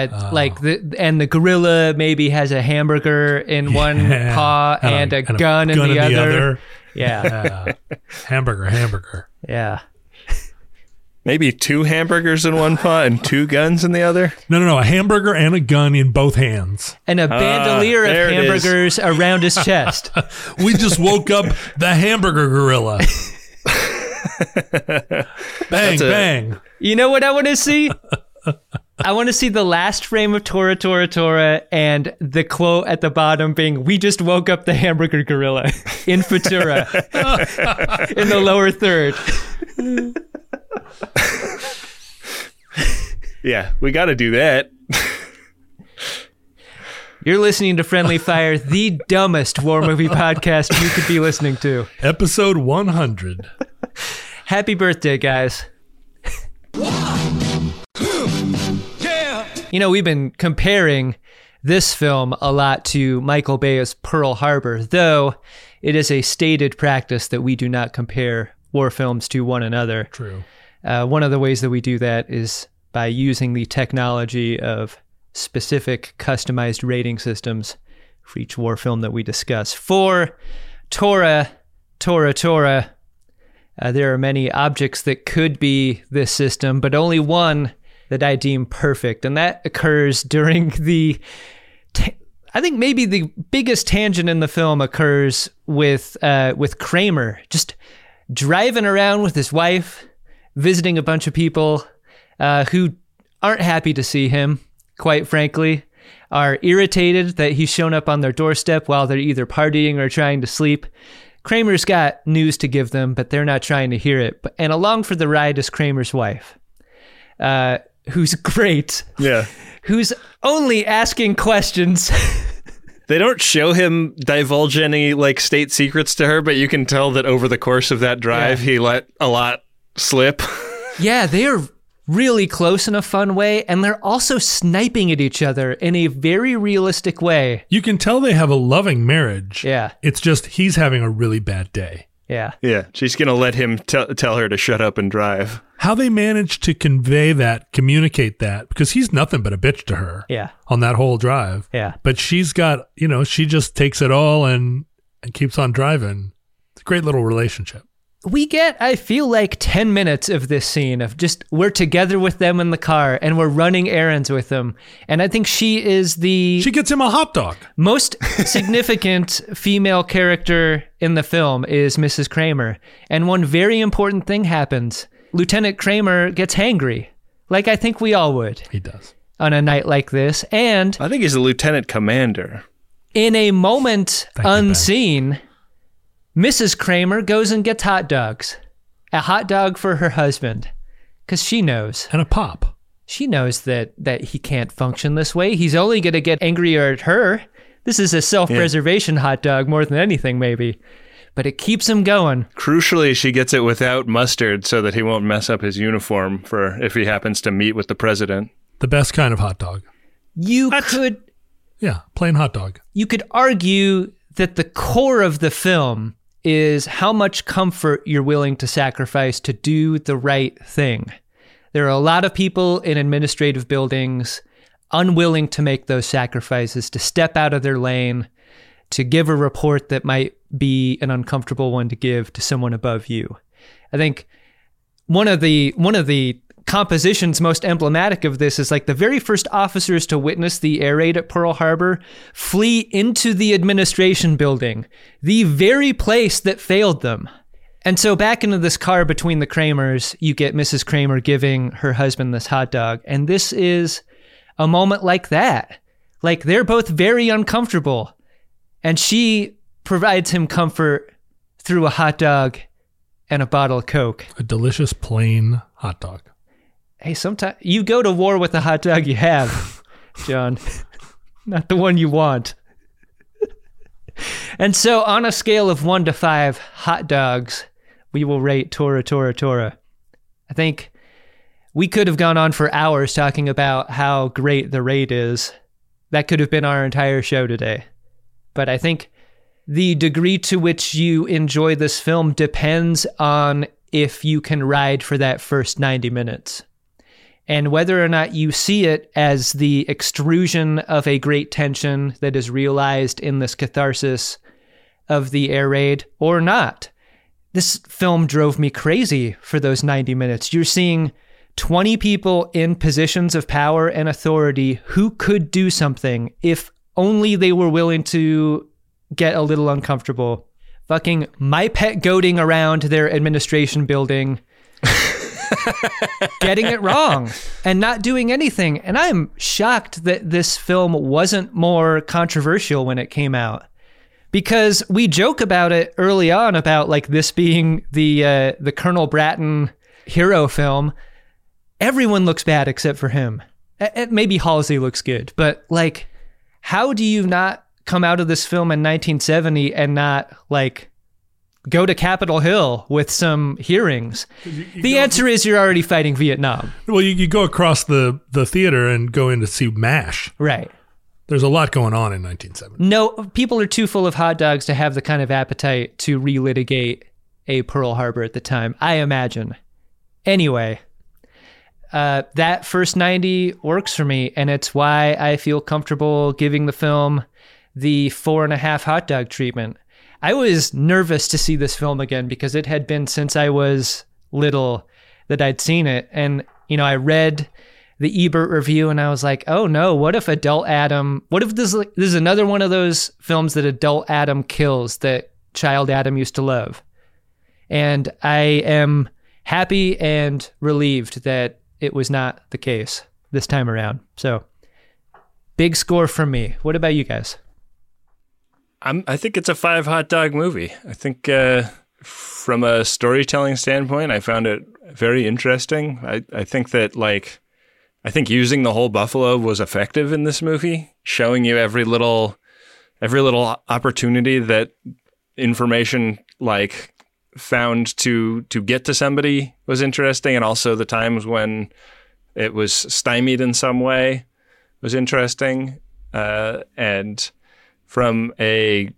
The gorilla maybe has a hamburger in one paw and a gun in the other. Yeah. Hamburger. Yeah. Maybe 2 hamburgers in one paw and 2 guns in the other? No. A hamburger and a gun in both hands. And a bandolier of hamburgers around his chest. We just woke up the hamburger gorilla. Bang. You know what I want to see? I want to see the last frame of Tora Tora Tora and the quote at the bottom being, "We just woke up the hamburger gorilla," in Futura, in the lower third. Yeah, we got to do that. You're listening to Friendly Fire, the dumbest war movie podcast you could be listening to. Episode 100. Happy birthday, guys. You know, we've been comparing this film a lot to Michael Bay's Pearl Harbor, though it is a stated practice that we do not compare war films to one another. True. One of the ways that we do that is by using the technology of specific customized rating systems for each war film that we discuss. For Tora, there are many objects that could be this system, but only one that I deem perfect, and that occurs during the... I think maybe the biggest tangent in the film occurs with Kramer just driving around with his wife, visiting a bunch of people who aren't happy to see him, quite frankly, are irritated that he's shown up on their doorstep while they're either partying or trying to sleep. Kramer's got news to give them, but they're not trying to hear it. And along for the ride is Kramer's wife, who's great. Yeah. Who's only asking questions. They don't show him divulge any like state secrets to her, but you can tell that over the course of that drive, he let a lot slip. Yeah, they are really close in a fun way, and they're also sniping at each other in a very realistic way. You can tell they have a loving marriage. Yeah. It's just he's having a really bad day. Yeah. Yeah, she's going to let him tell her to shut up and drive. How they manage to convey that, communicate that, because he's nothing but a bitch to her. Yeah. On that whole drive. Yeah. But she's got, she just takes it all and keeps on driving. It's a great little relationship. We get, I feel like, 10 minutes of this scene of just, we're together with them in the car and we're running errands with them. And I think she is She gets him a hot dog. Most significant female character in the film is Mrs. Kramer. And one very important thing happens. Lieutenant Kramer gets hangry, like I think we all would. He does. On a night like this. And I think he's a lieutenant commander. In a moment unseen, Mrs. Kramer goes and gets hot dogs. A hot dog for her husband. Because she knows. And a pop. She knows that he can't function this way. He's only going to get angrier at her. This is a self-preservation hot dog more than anything, maybe. But it keeps him going. Crucially, she gets it without mustard so that he won't mess up his uniform for if he happens to meet with the president. The best kind of hot dog. Yeah, plain hot dog. You could argue that the core of the film is how much comfort you're willing to sacrifice to do the right thing. There are a lot of people in administrative buildings unwilling to make those sacrifices, to step out of their lane, to give a report that might be an uncomfortable one to give to someone above you. I think one of the compositions most emblematic of this is like the very first officers to witness the air raid at Pearl Harbor flee into the administration building, the very place that failed them. And so back into this car between the Kramers, you get Mrs. Kramer giving her husband this hot dog. And this is a moment like that. Like they're both very uncomfortable. And she provides him comfort through a hot dog and a bottle of Coke. A delicious plain hot dog. Hey, sometimes you go to war with the hot dog you have, John. Not the one you want. And so on a scale of 1 to 5 hot dogs, we will rate Tora. I think we could have gone on for hours talking about how great the raid is. That could have been our entire show today. But I think the degree to which you enjoy this film depends on if you can ride for that first 90 minutes. And whether or not you see it as the extrusion of a great tension that is realized in this catharsis of the air raid or not. This film drove me crazy for those 90 minutes. You're seeing 20 people in positions of power and authority who could do something if only they were willing to get a little uncomfortable. Fucking my pet goating around their administration building, getting it wrong and not doing anything. And I'm shocked that this film wasn't more controversial when it came out, because we joke about it early on about like this being the Colonel Bratton hero film. everyone looks bad except for him. Maybe Halsey looks good, but like, how do you not come out of this film in 1970 and not like go to Capitol Hill with some hearings? The answer is you're already fighting Vietnam. Well, you go across the theater and go in to see MASH. Right. There's a lot going on in 1970. No, people are too full of hot dogs to have the kind of appetite to relitigate a Pearl Harbor at the time, I imagine. Anyway, that first 90 works for me, and it's why I feel comfortable giving the film the 4.5 hot dog treatment. I was nervous to see this film again because it had been since I was little that I'd seen it. And, you know, I read the Ebert review and I was like, oh no, what if adult Adam, what if this is another one of those films that adult Adam kills that child Adam used to love? And I am happy and relieved that it was not the case this time around. So big score from me. What about you guys? I think it's a 5 hot dog movie. I think from a storytelling standpoint, I found it very interesting. I think that I think using the whole buffalo was effective in this movie, showing you every little opportunity that information like found to get to somebody was interesting, and also the times when it was stymied in some way was interesting. And from a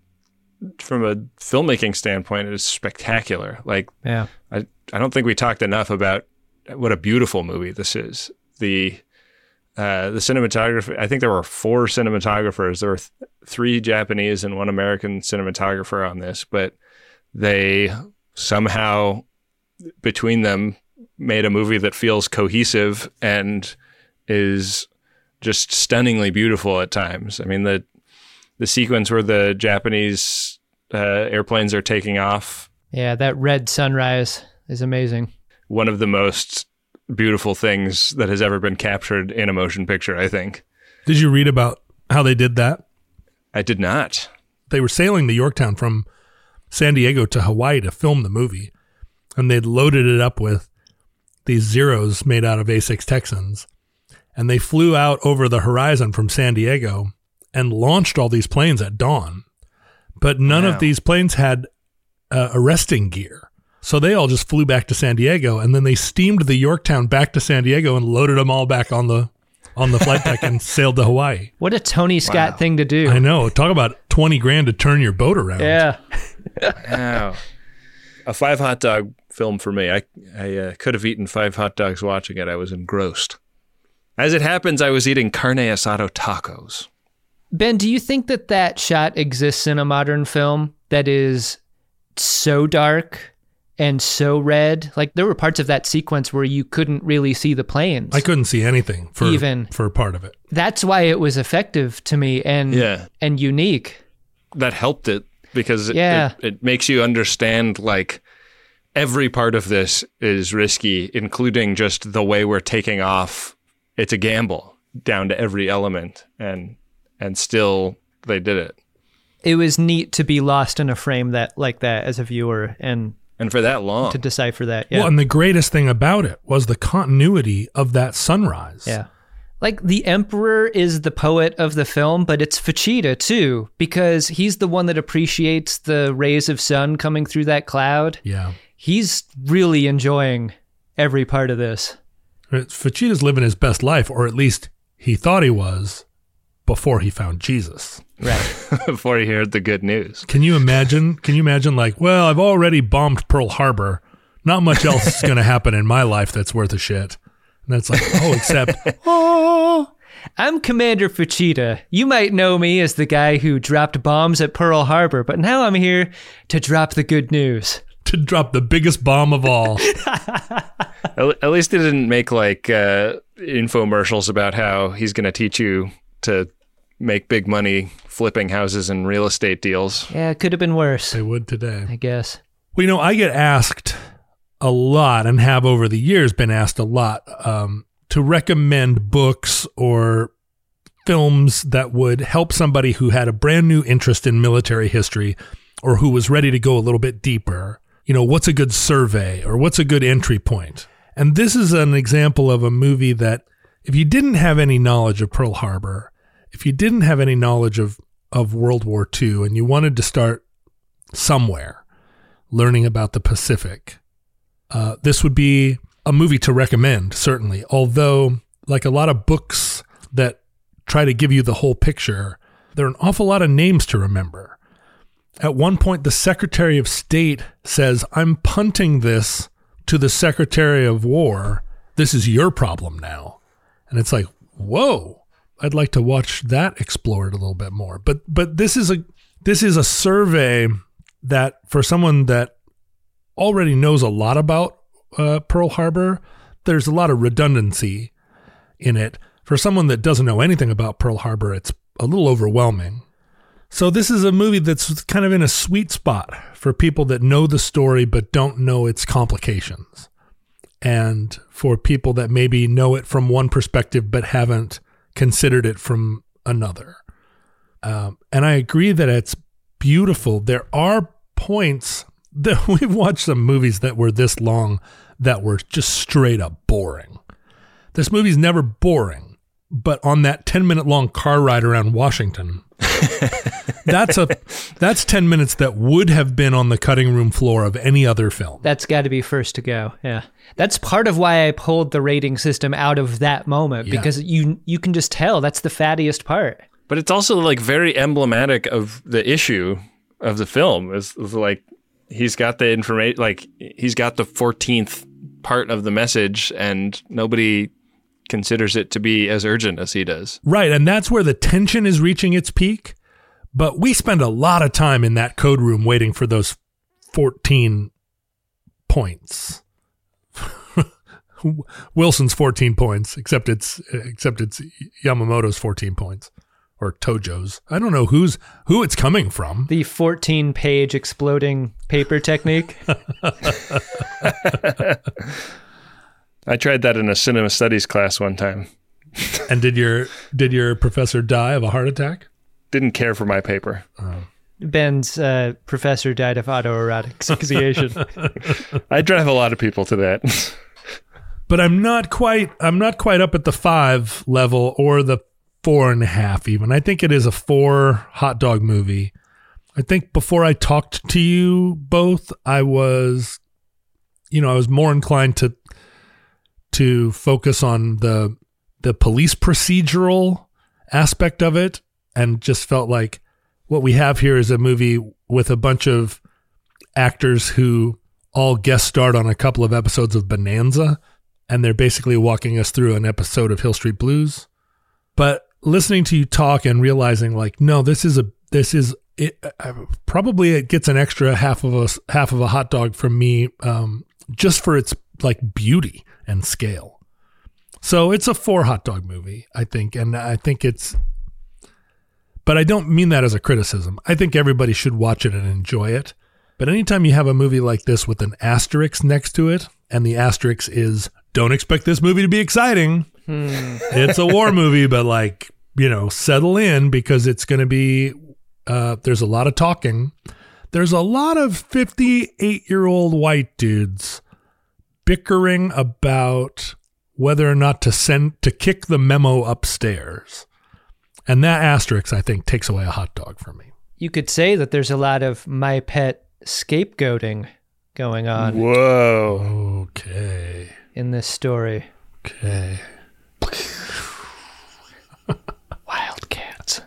filmmaking standpoint, it is spectacular. Like, yeah, I don't think we talked enough about what a beautiful movie this is. The cinematography, I think there were 4 cinematographers. There were 3 Japanese and 1 American cinematographer on this, but they somehow, between them, made a movie that feels cohesive and is just stunningly beautiful at times. I mean, the sequence where the Japanese airplanes are taking off. Yeah, that red sunrise is amazing. One of the most beautiful things that has ever been captured in a motion picture, I think. Did you read about how they did that? I did not. They were sailing the Yorktown from San Diego to Hawaii to film the movie, and they'd loaded it up with these Zeros made out of A6 Texans, and they flew out over the horizon from San Diego and launched all these planes at dawn. But none of these planes had arresting gear. So they all just flew back to San Diego, and then they steamed the Yorktown back to San Diego and loaded them all back on the flight deck and sailed to Hawaii. What a Tony Scott thing to do. I know. Talk about $20,000 to turn your boat around. Yeah. Wow. A 5 hot dog film for me. I could have eaten 5 hot dogs watching it. I was engrossed. As it happens, I was eating carne asado tacos. Ben, do you think that shot exists in a modern film that is so dark and so red? Like, there were parts of that sequence where you couldn't really see the planes. I couldn't see anything for part of it. That's why it was effective to me and unique. That helped it because it makes you understand, like, every part of this is risky, including just the way we're taking off. It's a gamble down to every element, and still they did it. It was neat to be lost in a frame like that as a viewer and for that long to decipher that. Yeah. Well, and the greatest thing about it was the continuity of that sunrise. Yeah. Like, the Emperor is the poet of the film, but it's Fuchida too, because he's the one that appreciates the rays of sun coming through that cloud. Yeah. He's really enjoying every part of this. Fuchida's living his best life, or at least he thought he was, before he found Jesus. Right. Before he heard the good news. Can you imagine like, well, I've already bombed Pearl Harbor. Not much else is going to happen in my life that's worth a shit. And it's like, except, I'm Commander Fuchida. You might know me as the guy who dropped bombs at Pearl Harbor, but now I'm here to drop the good news. To drop the biggest bomb of all. At least he didn't make like infomercials about how he's going to teach you to make big money flipping houses and real estate deals. Yeah, it could have been worse. They would today, I guess. Well, I get asked a lot, and have over the years been asked a lot, to recommend books or films that would help somebody who had a brand new interest in military history or who was ready to go a little bit deeper. What's a good survey or what's a good entry point? And this is an example of a movie that if you didn't have any knowledge of Pearl Harbor, if you didn't have any knowledge of World War II and you wanted to start somewhere learning about the Pacific, this would be a movie to recommend, certainly. Although, like a lot of books that try to give you the whole picture, there are an awful lot of names to remember. At one point, the Secretary of State says, "I'm punting this to the Secretary of War. This is your problem now." And it's like, whoa, I'd like to watch that explored a little bit more. But this is a survey that for someone that already knows a lot about Pearl Harbor, there's a lot of redundancy in it. For someone that doesn't know anything about Pearl Harbor, it's a little overwhelming. So this is a movie that's kind of in a sweet spot for people that know the story but don't know its complications. And for people that maybe know it from one perspective but haven't considered it from another. And I agree that it's beautiful. There are points that we've watched some movies that were this long that were just straight up boring. This movie's never boring, but on that 10-minute long car ride around Washington, that's 10 minutes that would have been on the cutting room floor of any other film. That's got to be first to go. Yeah. That's part of why I pulled the rating system out of that moment, because you can just tell that's the fattiest part. But it's also like very emblematic of the issue of the film. It's like he's got the information, like he's got the 14th part of the message and nobody considers it to be as urgent as he does. Right. And that's where the tension is reaching its peak. But we spend a lot of time in that code room waiting for those 14 points. Wilson's 14 points, except it's Yamamoto's 14 points, or Tojo's. I don't know who it's coming from. The 14-page exploding paper technique. I tried that in a cinema studies class one time. And did your professor die of a heart attack? Didn't care for my paper. Ben's professor died of autoerotic asphyxiation. I drive a lot of people to that. But I'm not quite up at the 5 level or the 4.5 even. I think it is a 4 hot dog movie. I think before I talked to you both, I was more inclined to focus on the police procedural aspect of it, and just felt like what we have here is a movie with a bunch of actors who all guest starred on a couple of episodes of Bonanza, and they're basically walking us through an episode of Hill Street Blues. But listening to you talk and realizing like, no, this is it. Probably it gets an extra half of a hot dog from me, just for its like beauty and scale. So it's a 4 hot dog movie, I think. And I think but I don't mean that as a criticism. I think everybody should watch it and enjoy it. But anytime you have a movie like this with an asterisk next to it, and the asterisk is, don't expect this movie to be exciting. It's a war movie, but like, settle in, because it's going to be, there's a lot of talking. There's a lot of 58-year-old white dudes bickering about whether or not to kick the memo upstairs. And that asterisk, I think, takes away a hot dog for me. You could say that there's a lot of my pet scapegoating going on. Whoa. Okay. In this story. Okay. Wildcats.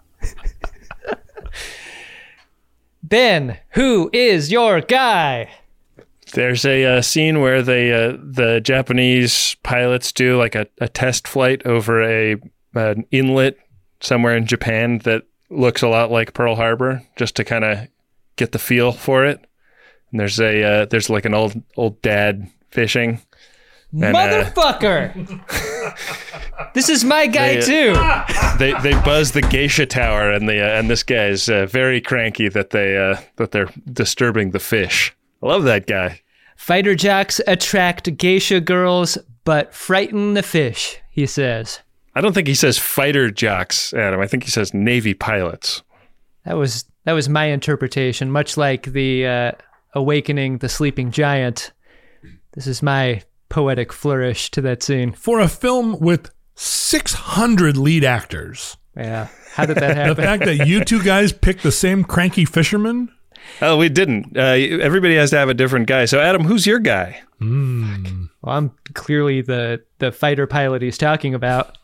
Ben, who is your guy? There's a scene where the Japanese pilots do like a test flight over an inlet somewhere in Japan that looks a lot like Pearl Harbor, just to kind of get the feel for it. And there's like an old dad fishing. And, motherfucker! This is my guy too. They buzz the geisha tower, and this guy is very cranky that they're disturbing the fish. I love that guy. Fighter jocks attract geisha girls, but frighten the fish, he says. I don't think he says fighter jocks, Adam. I think he says Navy pilots. That was my interpretation, much like the Awakening the Sleeping Giant. This is my poetic flourish to that scene. For a film with 600 lead actors. Yeah. How did that happen? The fact that you two guys picked the same cranky fisherman? Oh, we didn't. Everybody has to have a different guy. So, Adam, who's your guy? Well, I'm clearly the fighter pilot he's talking about.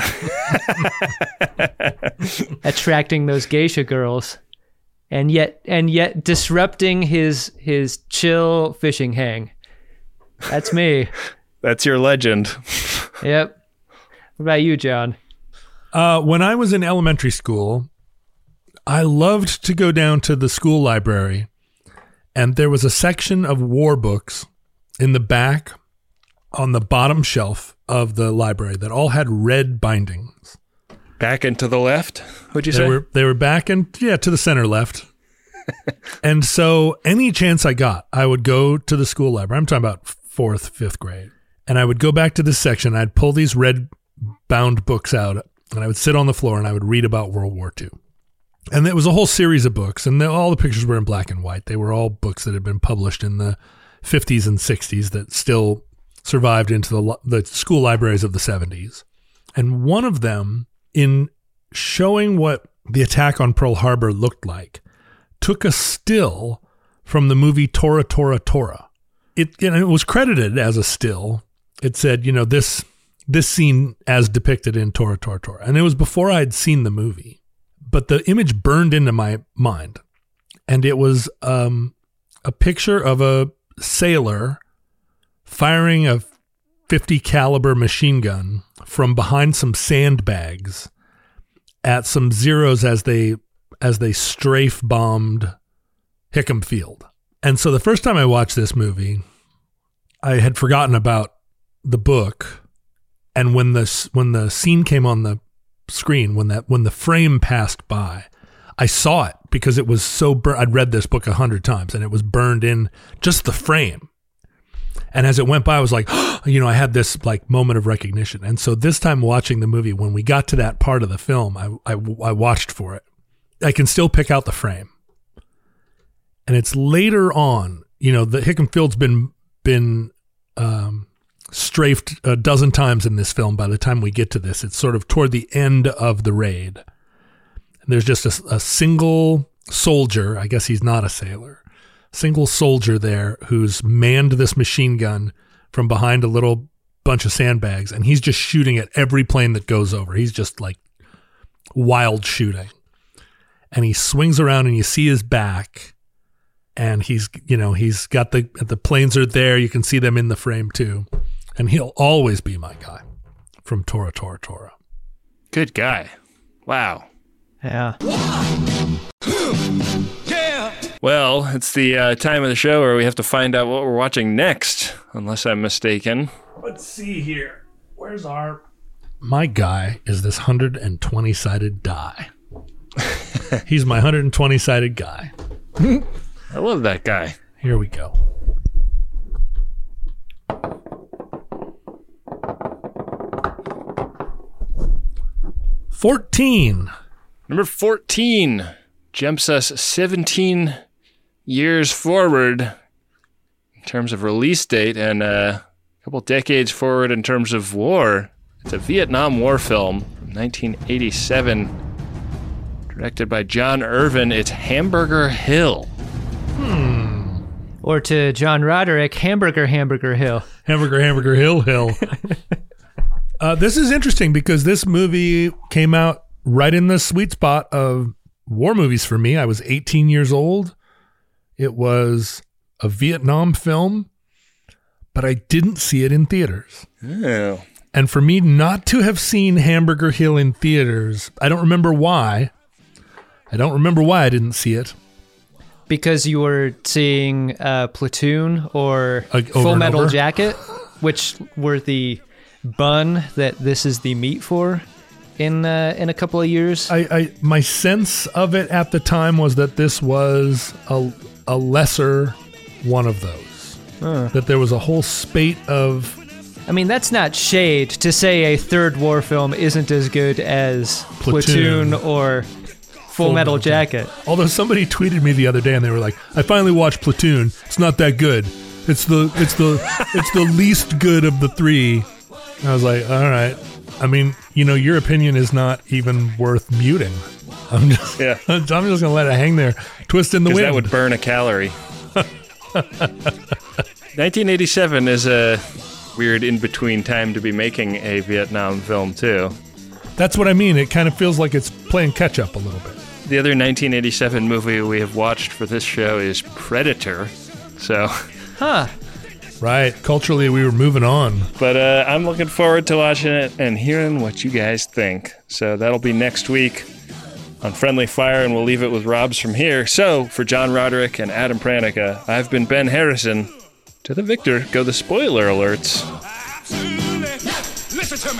Attracting those geisha girls. And yet disrupting his chill fishing hang. That's me. That's your legend. Yep. What about you, John? When I was in elementary school, I loved to go down to the school library, and there was a section of war books in the back on the bottom shelf of the library that all had red bindings. Back and to the left, would you say? They were back and, to the center left. And so any chance I got, I would go to the school library. I'm talking about 4th, 5th grade. And I would go back to this section. I'd pull these red bound books out, and I would sit on the floor and I would read about World War II. And it was a whole series of books, and all the pictures were in black and white. They were all books that had been published in the 50s and 60s that still survived into the school libraries of the 70s. And one of them, in showing what the attack on Pearl Harbor looked like, took a still from the movie Tora, Tora, Tora. It was credited as a still. It said, this scene as depicted in Tora, Tora, Tora. And it was before I'd seen the movie. But the image burned into my mind, and it was a picture of a sailor firing a .50 caliber machine gun from behind some sandbags at some Zeros as they strafe bombed Hickam Field. And so the first time I watched this movie, I had forgotten about the book, and when the scene came on the screen, when the frame passed by, I saw it because it was so I'd read this book 100 times and it was burned in just the frame. And as it went by, I was like, I had this like moment of recognition. And so this time watching the movie, when we got to that part of the film, I watched for it. I can still pick out the frame. And it's later on, the Hickam Field's been strafed a dozen times in this film. By the time we get to this, it's sort of toward the end of the raid. And there's just a single soldier, I guess he's not a sailor, single soldier there who's manned this machine gun from behind a little bunch of sandbags, and he's just shooting at every plane that goes over. He's just like wild shooting. And he swings around and you see his back, and he's got the planes are there. You can see them in the frame too. And he'll always be my guy from Tora, Tora, Tora. Good guy. Wow. Yeah. Yeah. Well, it's the time of the show where we have to find out what we're watching next, unless I'm mistaken. Let's see here. Where's my guy is this 120-sided die. He's my 120-sided guy. I love that guy. Here we go. Number 14 jumps us 17 years forward in terms of release date and a couple decades forward in terms of war. It's a Vietnam War film from 1987, directed by John Irvin. It's Hamburger Hill. Or to John Roderick, Hamburger Hill. Hamburger Hill. This is interesting because this movie came out right in the sweet spot of war movies for me. I was 18 years old. It was a Vietnam film, but I didn't see it in theaters. Oh. And for me not to have seen Hamburger Hill in theaters, I don't remember why. I didn't see it. Because you were seeing Platoon or Full Metal Jacket, which were the bun that this is the meat for in a couple of years. My sense of it at the time was that this was a lesser one of those. That there was a whole spate of... I mean, that's not shade to say a third war film isn't as good as Platoon or Full Metal Jacket. Although somebody tweeted me the other day and they were like, I finally watched Platoon. It's not that good. It's the least good of the three. I was like, all right. I mean, your opinion is not even worth muting. I'm just gonna let it hang there, twist in the wind. That would burn a calorie. 1987 is a weird in-between time to be making a Vietnam film, too. That's what I mean. It kind of feels like it's playing catch-up a little bit. The other 1987 movie we have watched for this show is Predator, so... Huh. Right. Culturally, we were moving on. But I'm looking forward to watching it and hearing what you guys think. So that'll be next week on Friendly Fire, and we'll leave it with Rob's from here. So, for John Roderick and Adam Pranica, I've been Ben Harrison. To the victor go the spoiler alerts. Listen to me.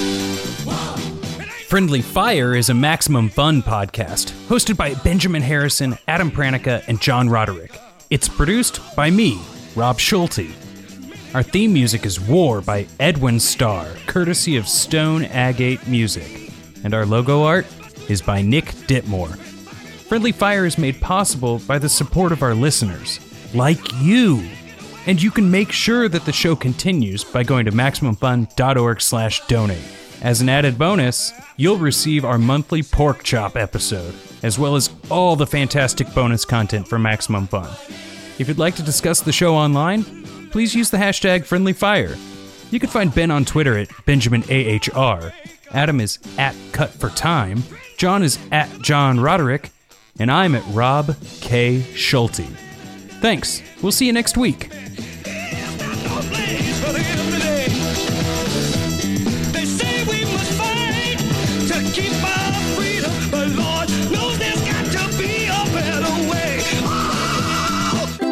Friendly Fire is a Maximum Fun podcast, hosted by Benjamin Harrison, Adam Pranica, and John Roderick. It's produced by me, Rob Schulte. Our theme music is War by Edwin Starr, courtesy of Stone Agate Music. And our logo art is by Nick Ditmore. Friendly Fire is made possible by the support of our listeners, like you. And you can make sure that the show continues by going to MaximumFun.org/donate. As an added bonus, you'll receive our monthly pork chop episode, as well as all the fantastic bonus content from Maximum Fun. If you'd like to discuss the show online, please use the hashtag FriendlyFire. You can find Ben on Twitter at BenjaminAHR, Adam is at CutForTime, John is at John Roderick, and I'm at Rob K. Schulte. Thanks. We'll see you next week.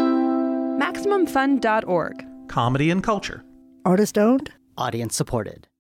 MaximumFun.org. Comedy and culture. Artist owned. Audience supported.